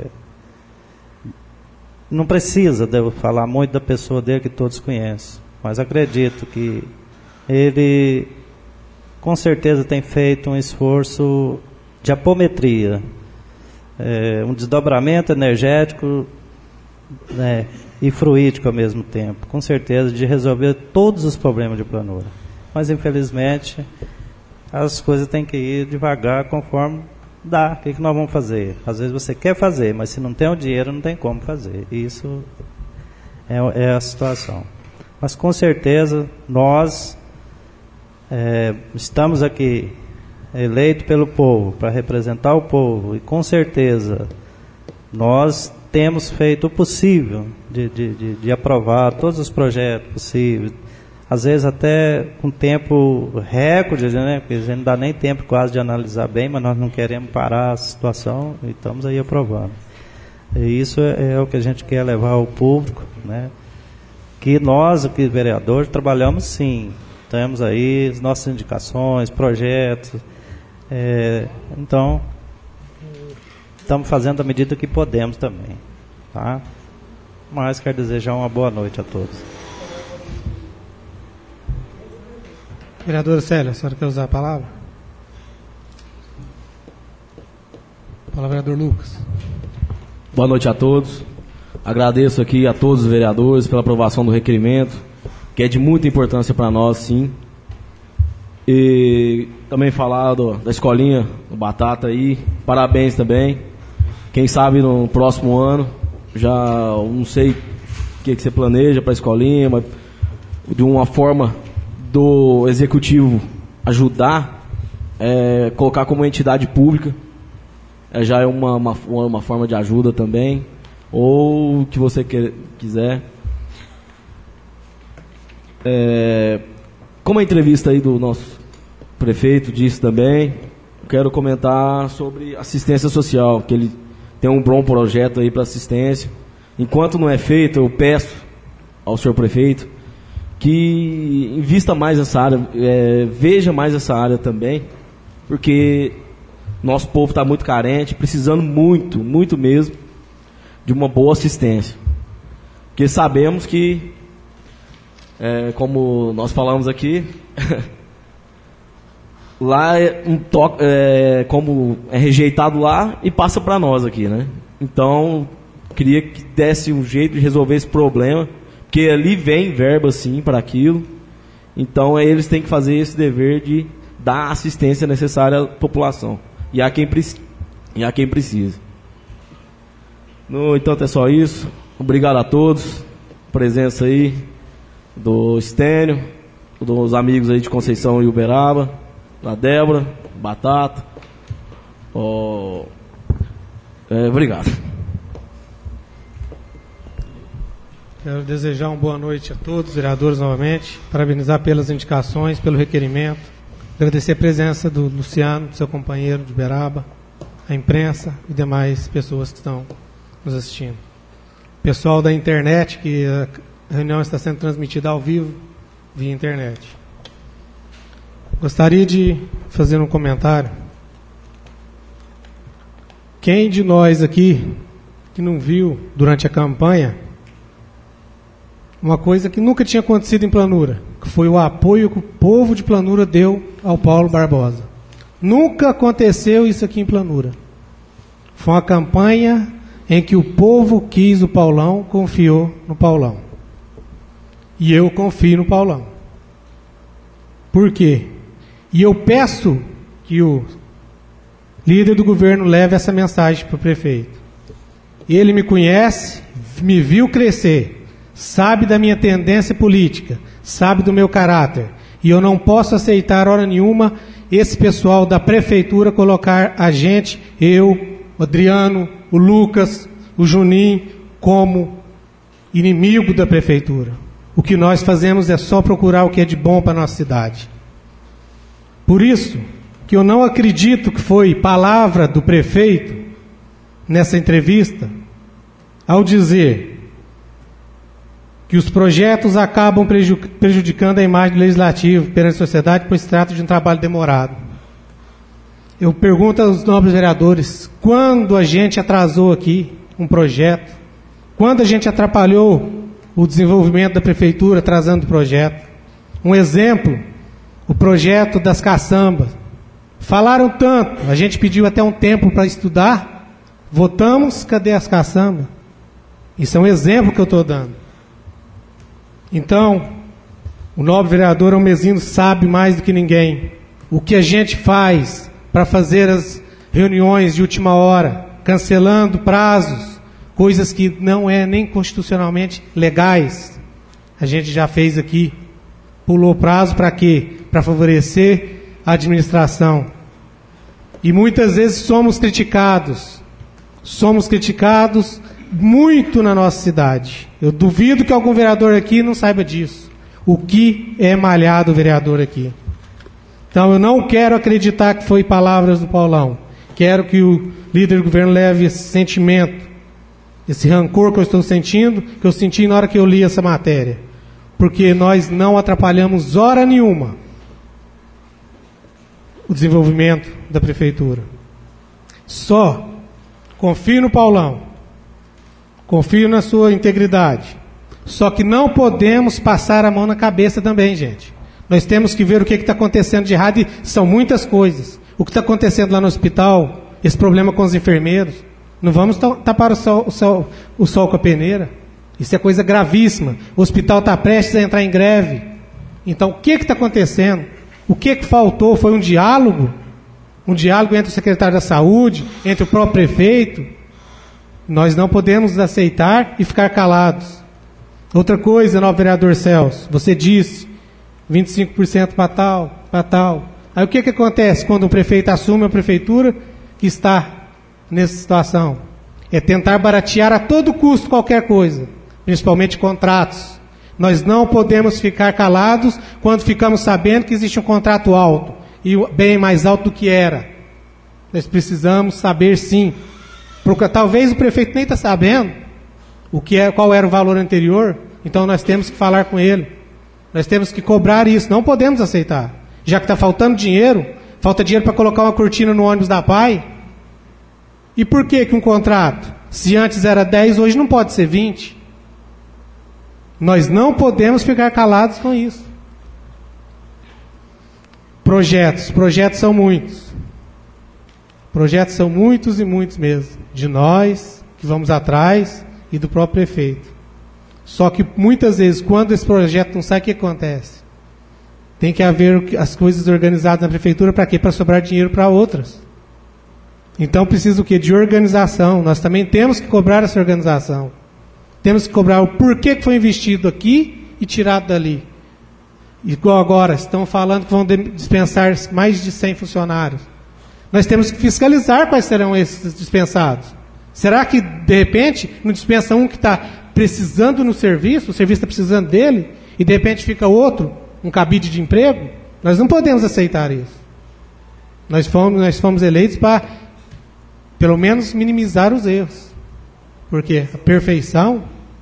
não precisa de eu falar muito da pessoa dele, que todos conhecem, mas acredito que ele com certeza tem feito um esforço de apometria, é, um desdobramento energético, né, e fluídico ao mesmo tempo, com certeza, de resolver todos os problemas de planura. Mas infelizmente as coisas têm que ir devagar conforme dá. O que, que nós vamos fazer? Às vezes você quer fazer, mas se não tem o dinheiro, não tem como fazer. Isso é, é a situação. Mas com certeza nós é, estamos aqui eleitos pelo povo, para representar o povo, e com certeza nós temos feito o possível de, de, de, de aprovar todos os projetos possíveis. Às vezes até com tempo recorde, né? Porque a gente não dá nem tempo quase de analisar bem, mas nós não queremos parar a situação e estamos aí aprovando. E isso é, é o que a gente quer levar ao público, né? Que nós, aqui vereadores, trabalhamos sim. Temos aí as nossas indicações, projetos. É, então, estamos fazendo a medida que podemos também. Tá? Mas quero desejar uma boa noite a todos. Vereadora Célia, a senhora quer usar a palavra? Fala, vereador Lucas. Boa noite a todos. Agradeço aqui a todos os vereadores pela aprovação do requerimento, que é de muita importância para nós, sim. E também falar do, da escolinha, do Batata aí. Parabéns também. Quem sabe no próximo ano, já não sei o que, que você planeja para a escolinha, mas de uma forma do executivo ajudar, é, colocar como entidade pública, é, já é uma, uma, uma forma de ajuda também, ou o que você quer, quiser. É, como a entrevista aí do nosso prefeito disse também, quero comentar sobre assistência social, que ele tem um bom projeto aí para assistência. Enquanto não é feito, eu peço ao senhor prefeito que invista mais nessa área, é, veja mais essa área também, porque nosso povo está muito carente, precisando muito, muito mesmo, de uma boa assistência. Porque sabemos que, é, como nós falamos aqui, lá, é um to- é, como é rejeitado lá, e passa para nós aqui, né? Então, queria que desse um jeito de resolver esse problema, porque ali vem verba, sim, para aquilo. Então, eles têm que fazer esse dever de dar a assistência necessária à população e a quem, preci- e a quem precisa. No entanto, é só isso. Obrigado a todos. Presença aí do Estênio, dos amigos aí de Conceição e Uberaba, da Débora, Batata. Oh, é, obrigado. Quero desejar uma boa noite a todos, vereadores, novamente. Parabenizar pelas indicações, pelo requerimento. Agradecer a presença do Luciano, seu companheiro de Uberaba, a imprensa e demais pessoas que estão nos assistindo. Pessoal da internet, que a reunião está sendo transmitida ao vivo via internet. Gostaria de fazer um comentário. Quem de nós aqui que não viu durante a campanha uma coisa que nunca tinha acontecido em Planura, que foi o apoio que o povo de Planura deu ao Paulo Barbosa. Nunca aconteceu isso aqui em Planura. Foi uma campanha em que o povo quis o Paulão, confiou no Paulão. E eu confio no Paulão. Por quê? E eu peço que o líder do governo leve essa mensagem para o prefeito. Ele me conhece, me viu crescer, sabe da minha tendência política, sabe do meu caráter. E eu não posso aceitar, hora nenhuma, esse pessoal da prefeitura colocar a gente, eu, o Adriano, o Lucas, o Juninho, como inimigo da prefeitura. O que nós fazemos é só procurar o que é de bom para a nossa cidade. Por isso que eu não acredito que foi palavra do prefeito nessa entrevista ao dizer que os projetos acabam prejudicando a imagem do legislativo perante a sociedade, pois se trata de um trabalho demorado. Eu pergunto aos nobres vereadores, quando a gente atrasou aqui um projeto, quando a gente atrapalhou o desenvolvimento da prefeitura atrasando o projeto? Um exemplo, o projeto das caçambas. Falaram tanto, a gente pediu até um tempo para estudar, votamos, cadê as caçambas? Isso é um exemplo que eu estou dando. Então, o nobre vereador Almezino sabe mais do que ninguém o que a gente faz para fazer as reuniões de última hora, cancelando prazos, coisas que não é nem constitucionalmente legais. A gente já fez aqui. Pulou prazo para quê? Para favorecer a administração. E muitas vezes somos criticados. Somos criticados muito na nossa cidade. Eu duvido que algum vereador aqui não saiba disso. O que é malhado o vereador aqui. Então eu não quero acreditar que foi palavras do Paulão. Quero que o líder do governo leve esse sentimento, esse rancor que eu estou sentindo, que eu senti na hora que eu li essa matéria. Porque nós não atrapalhamos hora nenhuma o desenvolvimento da prefeitura. Só confio no Paulão, confio na sua integridade. Só que não podemos passar a mão na cabeça também, gente. Nós temos que ver o que está acontecendo de errado, e são muitas coisas. O que está acontecendo lá no hospital, esse problema com os enfermeiros. Não vamos tapar o sol, o sol, o sol com a peneira. Isso é coisa gravíssima. O hospital está prestes a entrar em greve. Então, o que está acontecendo? O que, que faltou? Foi um diálogo? Um diálogo entre o secretário da Saúde, entre o próprio prefeito? Nós não podemos aceitar e ficar calados. Outra coisa, novo vereador Celso, você disse vinte e cinco por cento para tal, para tal. Aí o que, que acontece quando o prefeito assume a prefeitura que está nessa situação? É tentar baratear a todo custo qualquer coisa, principalmente contratos. Nós não podemos ficar calados quando ficamos sabendo que existe um contrato alto, e bem mais alto do que era. Nós precisamos saber sim. Porque talvez o prefeito nem está sabendo o que é, qual era o valor anterior, então nós temos que falar com ele. Nós temos que cobrar isso, não podemos aceitar. Já que está faltando dinheiro, falta dinheiro para colocar uma cortina no ônibus da P A I. E por que que um contrato, se antes era dez, hoje não pode ser vinte? Nós não podemos ficar calados com isso. Projetos. Projetos são muitos. Projetos são muitos e muitos mesmo. De nós, que vamos atrás, e do próprio prefeito. Só que muitas vezes, quando esse projeto não sai, o que acontece? Tem que haver as coisas organizadas na prefeitura para quê? Para sobrar dinheiro para outras. Então precisa o quê? De organização. Nós também temos que cobrar essa organização. Temos que cobrar o porquê que foi investido aqui e tirado dali. Igual agora, estão falando que vão dispensar mais de cem funcionários. Nós temos que fiscalizar quais serão esses dispensados. Será que, de repente, não dispensa um que está precisando no serviço, o serviço está precisando dele, e de repente fica outro, um cabide de emprego? Nós não podemos aceitar isso. Nós fomos, nós fomos eleitos para, pelo menos, minimizar os erros. Porque a perfeição...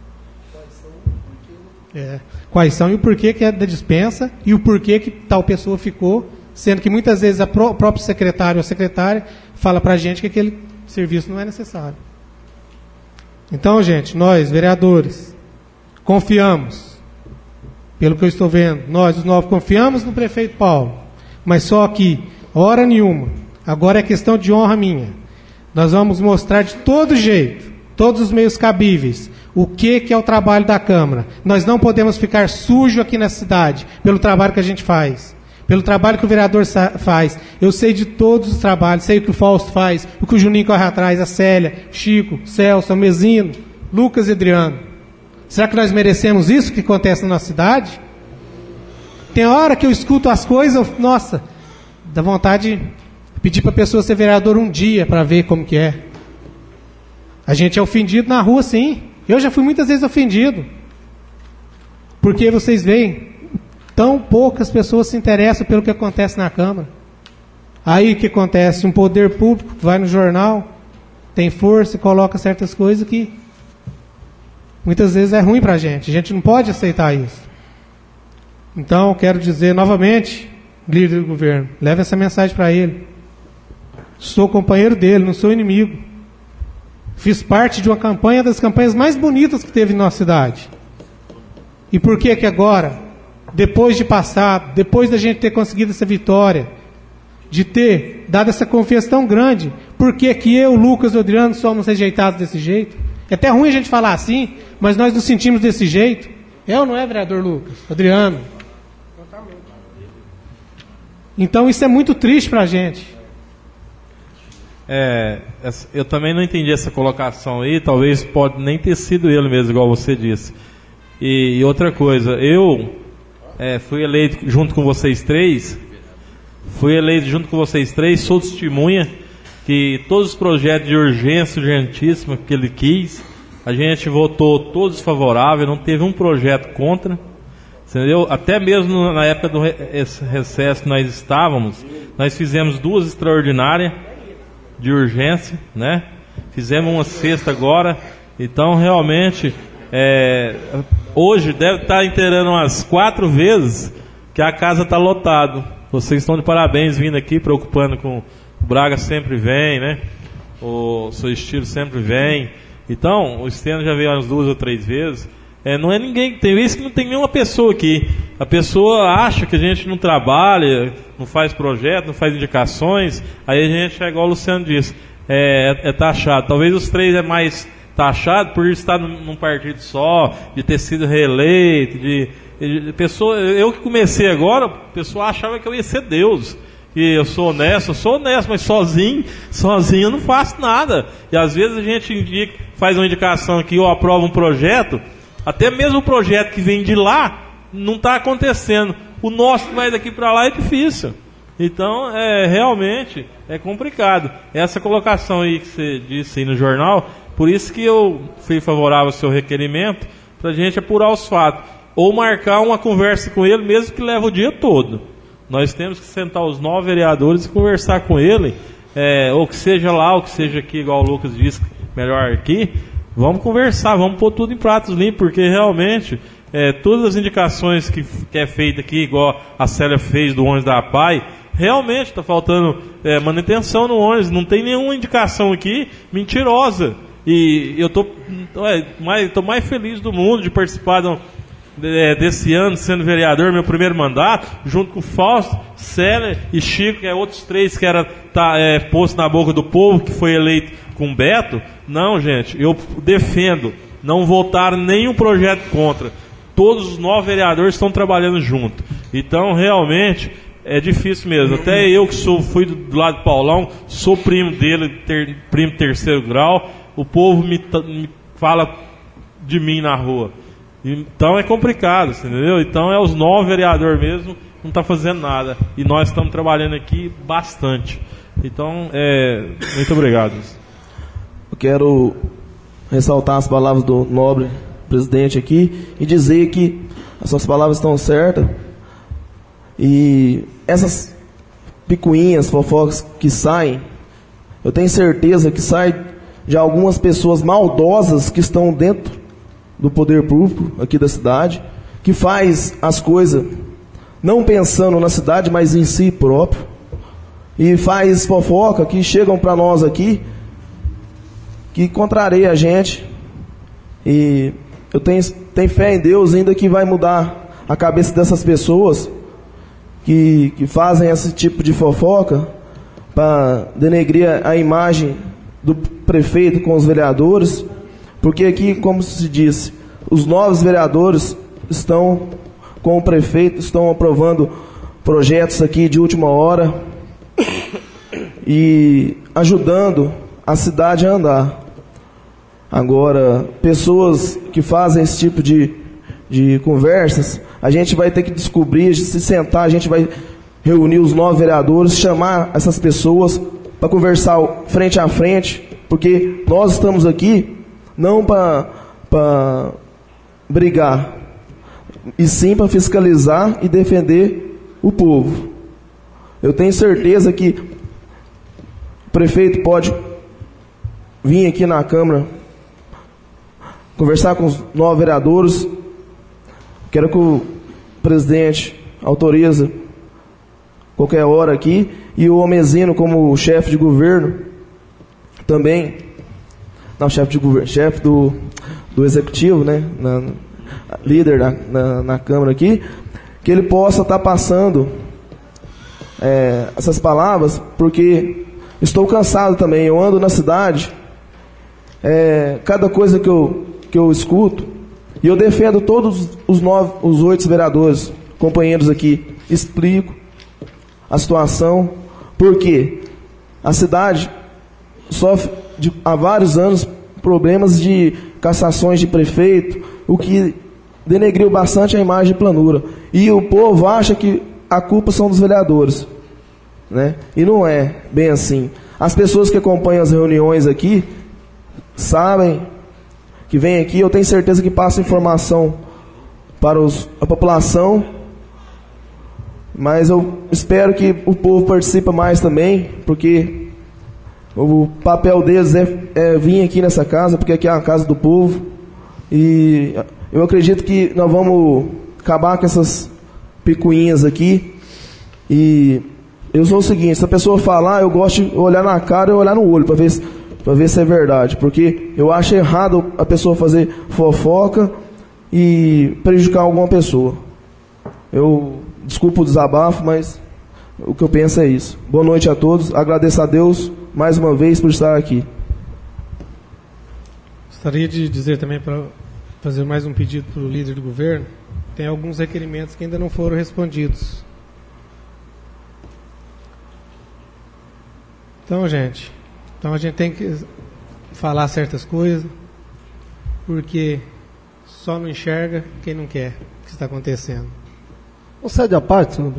É, quais são e o porquê que é da dispensa e o porquê que tal pessoa ficou, sendo que muitas vezes a pró- o próprio secretário ou a secretária fala para a gente que aquele serviço não é necessário. Então, gente, nós, vereadores, confiamos, pelo que eu estou vendo, nós, os novos, confiamos no prefeito Paulo, mas só que, hora nenhuma, agora é questão de honra minha. Nós vamos mostrar de todo jeito, todos os meios cabíveis, o que, que é o trabalho da Câmara. Nós não podemos ficar sujo aqui na cidade, pelo trabalho que a gente faz. Pelo trabalho que o vereador faz. Eu sei de todos os trabalhos, sei o que o Fausto faz, o que o Juninho corre atrás, a Célia, Chico, Celso, o Mezino, Lucas e Adriano. Será que nós merecemos isso que acontece na nossa cidade? Tem hora que eu escuto as coisas, eu, nossa, dá vontade de pedir para a pessoa ser vereador um dia para ver como que é. A gente é ofendido na rua, sim. Eu já fui muitas vezes ofendido. Porque vocês veem, tão poucas pessoas se interessam pelo que acontece na Câmara. Aí o que acontece? Um poder público vai no jornal, tem força e coloca certas coisas que muitas vezes é ruim para a gente. A gente não pode aceitar isso. Então, eu quero dizer novamente, líder do governo, leve essa mensagem para ele. Sou companheiro dele, não sou inimigo. Fiz parte de uma campanha, das campanhas mais bonitas que teve na nossa cidade. E por que que agora, depois de passar, depois da gente ter conseguido essa vitória, de ter dado essa confiança tão grande, por que que eu, Lucas e o Adriano somos rejeitados desse jeito? É até ruim a gente falar assim, mas nós nos sentimos desse jeito. É ou não é, vereador Lucas? Adriano? Então isso é muito triste para a gente. É, eu também não entendi essa colocação aí, talvez pode nem ter sido ele mesmo, igual você disse. E, e outra coisa, eu é, fui eleito junto com vocês três, fui eleito junto com vocês três, sou testemunha que todos os projetos de urgência, urgentíssima que ele quis, a gente votou todos favoráveis, não teve um projeto contra, entendeu? Até mesmo na época do recesso que nós estávamos, nós fizemos duas extraordinárias de urgência, né? Fizemos uma sexta agora, então realmente é, hoje deve estar inteirando umas quatro vezes que a casa está lotada. Vocês estão de parabéns vindo aqui, preocupando com o Braga sempre vem, né? O seu estilo sempre vem. Então, o Steno já veio umas duas ou três vezes. É, não é ninguém, tem vezes que não tem nenhuma pessoa aqui. A pessoa acha que a gente não trabalha, não faz projeto, não faz indicações. Aí a gente é igual o Luciano disse, é, é, é taxado. Talvez os três é mais taxado por estar num, num partido só, de ter sido reeleito, de, de pessoa. Eu que comecei agora, a pessoa achava que eu ia ser Deus. E eu sou honesto, eu sou honesto, mas sozinho, sozinho eu não faço nada. E às vezes a gente indica, faz uma indicação aqui ou aprova um projeto. Até mesmo o projeto que vem de lá não está acontecendo. O nosso que vai daqui para lá é difícil. Então, é, realmente, é complicado. Essa colocação aí que você disse aí no jornal, por isso que eu fui favorável ao seu requerimento, para a gente apurar os fatos. Ou marcar uma conversa com ele, mesmo que leve o dia todo. Nós temos que sentar os nove vereadores e conversar com ele, é, ou que seja lá, ou que seja aqui, igual o Lucas disse, melhor aqui. Vamos conversar, vamos pôr tudo em pratos limpos, porque realmente é, todas as indicações que, que é feita aqui, igual a Célia fez do ônibus da A P A I, realmente está faltando é, manutenção no ônibus, não tem nenhuma indicação aqui mentirosa. E eu estou é, mais, tô mais feliz do mundo de participar de um, é, desse ano, sendo vereador, meu primeiro mandato, junto com o Fausto, Célia e Chico, que é outros três que era tá, é, posto na boca do povo, que foi eleito com o Beto. Não, gente, eu defendo não votar nenhum projeto contra. Todos os nove vereadores estão trabalhando junto. Então, realmente, é difícil mesmo. Até eu que sou, fui do lado do Paulão, sou primo dele, ter, primo terceiro grau, o povo me, me fala de mim na rua. Então é complicado, entendeu? Então é os nove vereadores mesmo, não está fazendo nada. E nós estamos trabalhando aqui bastante. Então, é, muito obrigado. Eu quero ressaltar as palavras do nobre presidente aqui e dizer que as suas palavras estão certas. E essas picuinhas, fofocas que saem, eu tenho certeza que saem de algumas pessoas maldosas que estão dentro do poder público aqui da cidade, que faz as coisas não pensando na cidade, mas em si próprio, e faz fofoca que chegam para nós aqui, que contraria a gente. E eu tenho, tenho fé em Deus ainda que vai mudar a cabeça dessas pessoas que, que fazem esse tipo de fofoca para denegrir a imagem do prefeito com os vereadores, porque aqui, como se disse, os novos vereadores estão com o prefeito, estão aprovando projetos aqui de última hora e ajudando a cidade a andar. Agora, pessoas que fazem esse tipo de, de conversas, a gente vai ter que descobrir, se sentar, a gente vai reunir os nove vereadores, chamar essas pessoas para conversar frente a frente, porque nós estamos aqui não para brigar, e sim para fiscalizar e defender o povo. Eu tenho certeza que o prefeito pode vir aqui na Câmara conversar com os nove vereadores. Quero que o presidente autorize qualquer hora aqui, e o Omezino, como chefe de governo, também, não, chefe de governo, chefe do, do executivo, né, na, líder na, na, na Câmara aqui, que ele possa estar passando é, essas palavras, porque estou cansado também. Eu ando na cidade, é, cada coisa que eu, que eu escuto, e eu defendo todos os nove, os oito vereadores, companheiros aqui, explico a situação, porque a cidade sofre de, há vários anos problemas de cassações de prefeito, o que denegriu bastante a imagem de Planura. E o povo acha que a culpa são dos vereadores, né? E não é bem assim. As pessoas que acompanham as reuniões aqui sabem que vem aqui, eu tenho certeza que passa informação para os, a população, mas eu espero que o povo participe mais também, porque o papel deles é, é vir aqui nessa casa, porque aqui é a casa do povo, e eu acredito que nós vamos acabar com essas picuinhas aqui. E eu sou o seguinte: se a pessoa falar, eu gosto de olhar na cara e olhar no olho para ver se, para ver se é verdade, porque eu acho errado a pessoa fazer fofoca e prejudicar alguma pessoa. Eu desculpo o desabafo, mas o que eu penso é isso. Boa noite a todos, agradeço a Deus mais uma vez por estar aqui. Gostaria de dizer também, para fazer mais um pedido para o líder do governo, tem alguns requerimentos que ainda não foram respondidos. Então, gente, então a gente tem que falar certas coisas, porque só não enxerga quem não quer o que está acontecendo. Você é de a parte, senhor?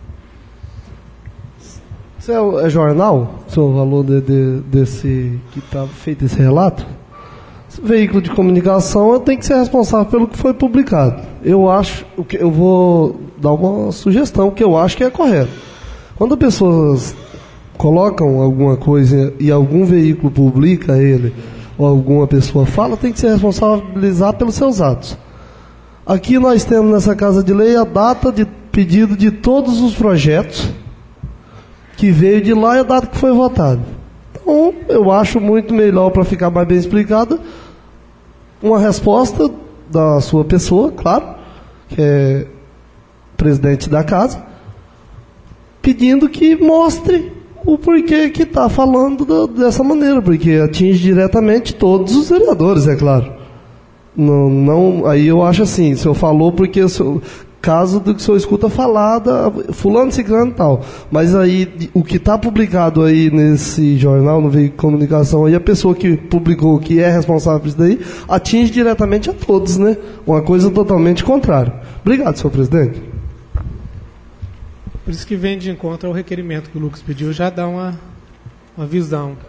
Você é, é jornal? O senhor falou de, de, desse que está feito esse relato? Esse veículo de comunicação tem que ser responsável pelo que foi publicado. Eu acho, eu vou dar uma sugestão que eu acho que é correto. Quando pessoas colocam alguma coisa e algum veículo publica ele, ou alguma pessoa fala, tem que ser responsabilizado pelos seus atos. Aqui nós temos nessa Casa de Lei a data de pedido de todos os projetos que veio de lá e a data que foi votado. Então, eu acho muito melhor, para ficar mais bem explicado, uma resposta da sua pessoa, claro, que é presidente da casa, pedindo que mostre o porquê que está falando do, dessa maneira, porque atinge diretamente todos os vereadores, é claro. Não, não, aí eu acho assim, o senhor falou porque o senhor, caso do que o senhor escuta falar da fulano, ciclano e tal, mas aí o que está publicado aí nesse jornal, no veículo de comunicação, aí a pessoa que publicou, que é responsável por isso daí, atinge diretamente a todos, né? Uma coisa totalmente contrária. Obrigado, senhor presidente. Por isso que vem de encontro ao requerimento que o Lucas pediu, já dá uma, uma visão.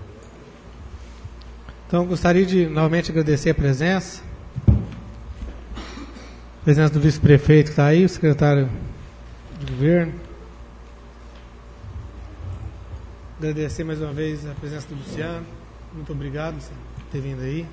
Então, eu gostaria de novamente agradecer a presença, a presença do vice-prefeito que está aí, o secretário de governo. Agradecer mais uma vez a presença do Luciano. Muito obrigado por ter vindo aí.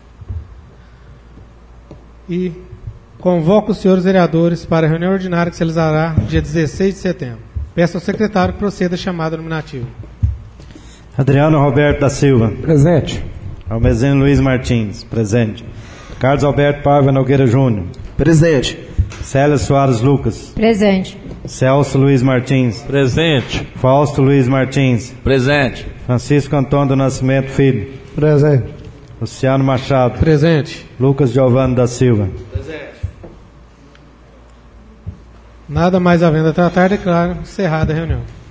E convoco os senhores vereadores para a reunião ordinária que se realizará dia dezesseis de setembro. Peço ao secretário que proceda a chamada nominativa. Adriano Roberto da Silva. Presente. Almezino Luiz Martins. Presente. Carlos Alberto Paiva Nogueira Júnior. Presente. Célia Soares Lucas. Presente. Celso Luiz Martins. Presente. Fausto Luiz Martins. Presente. Francisco Antônio do Nascimento Filho. Presente. Luciano Machado. Presente. Lucas Giovanni da Silva. Nada mais havendo a tratar, declaro encerrada a reunião.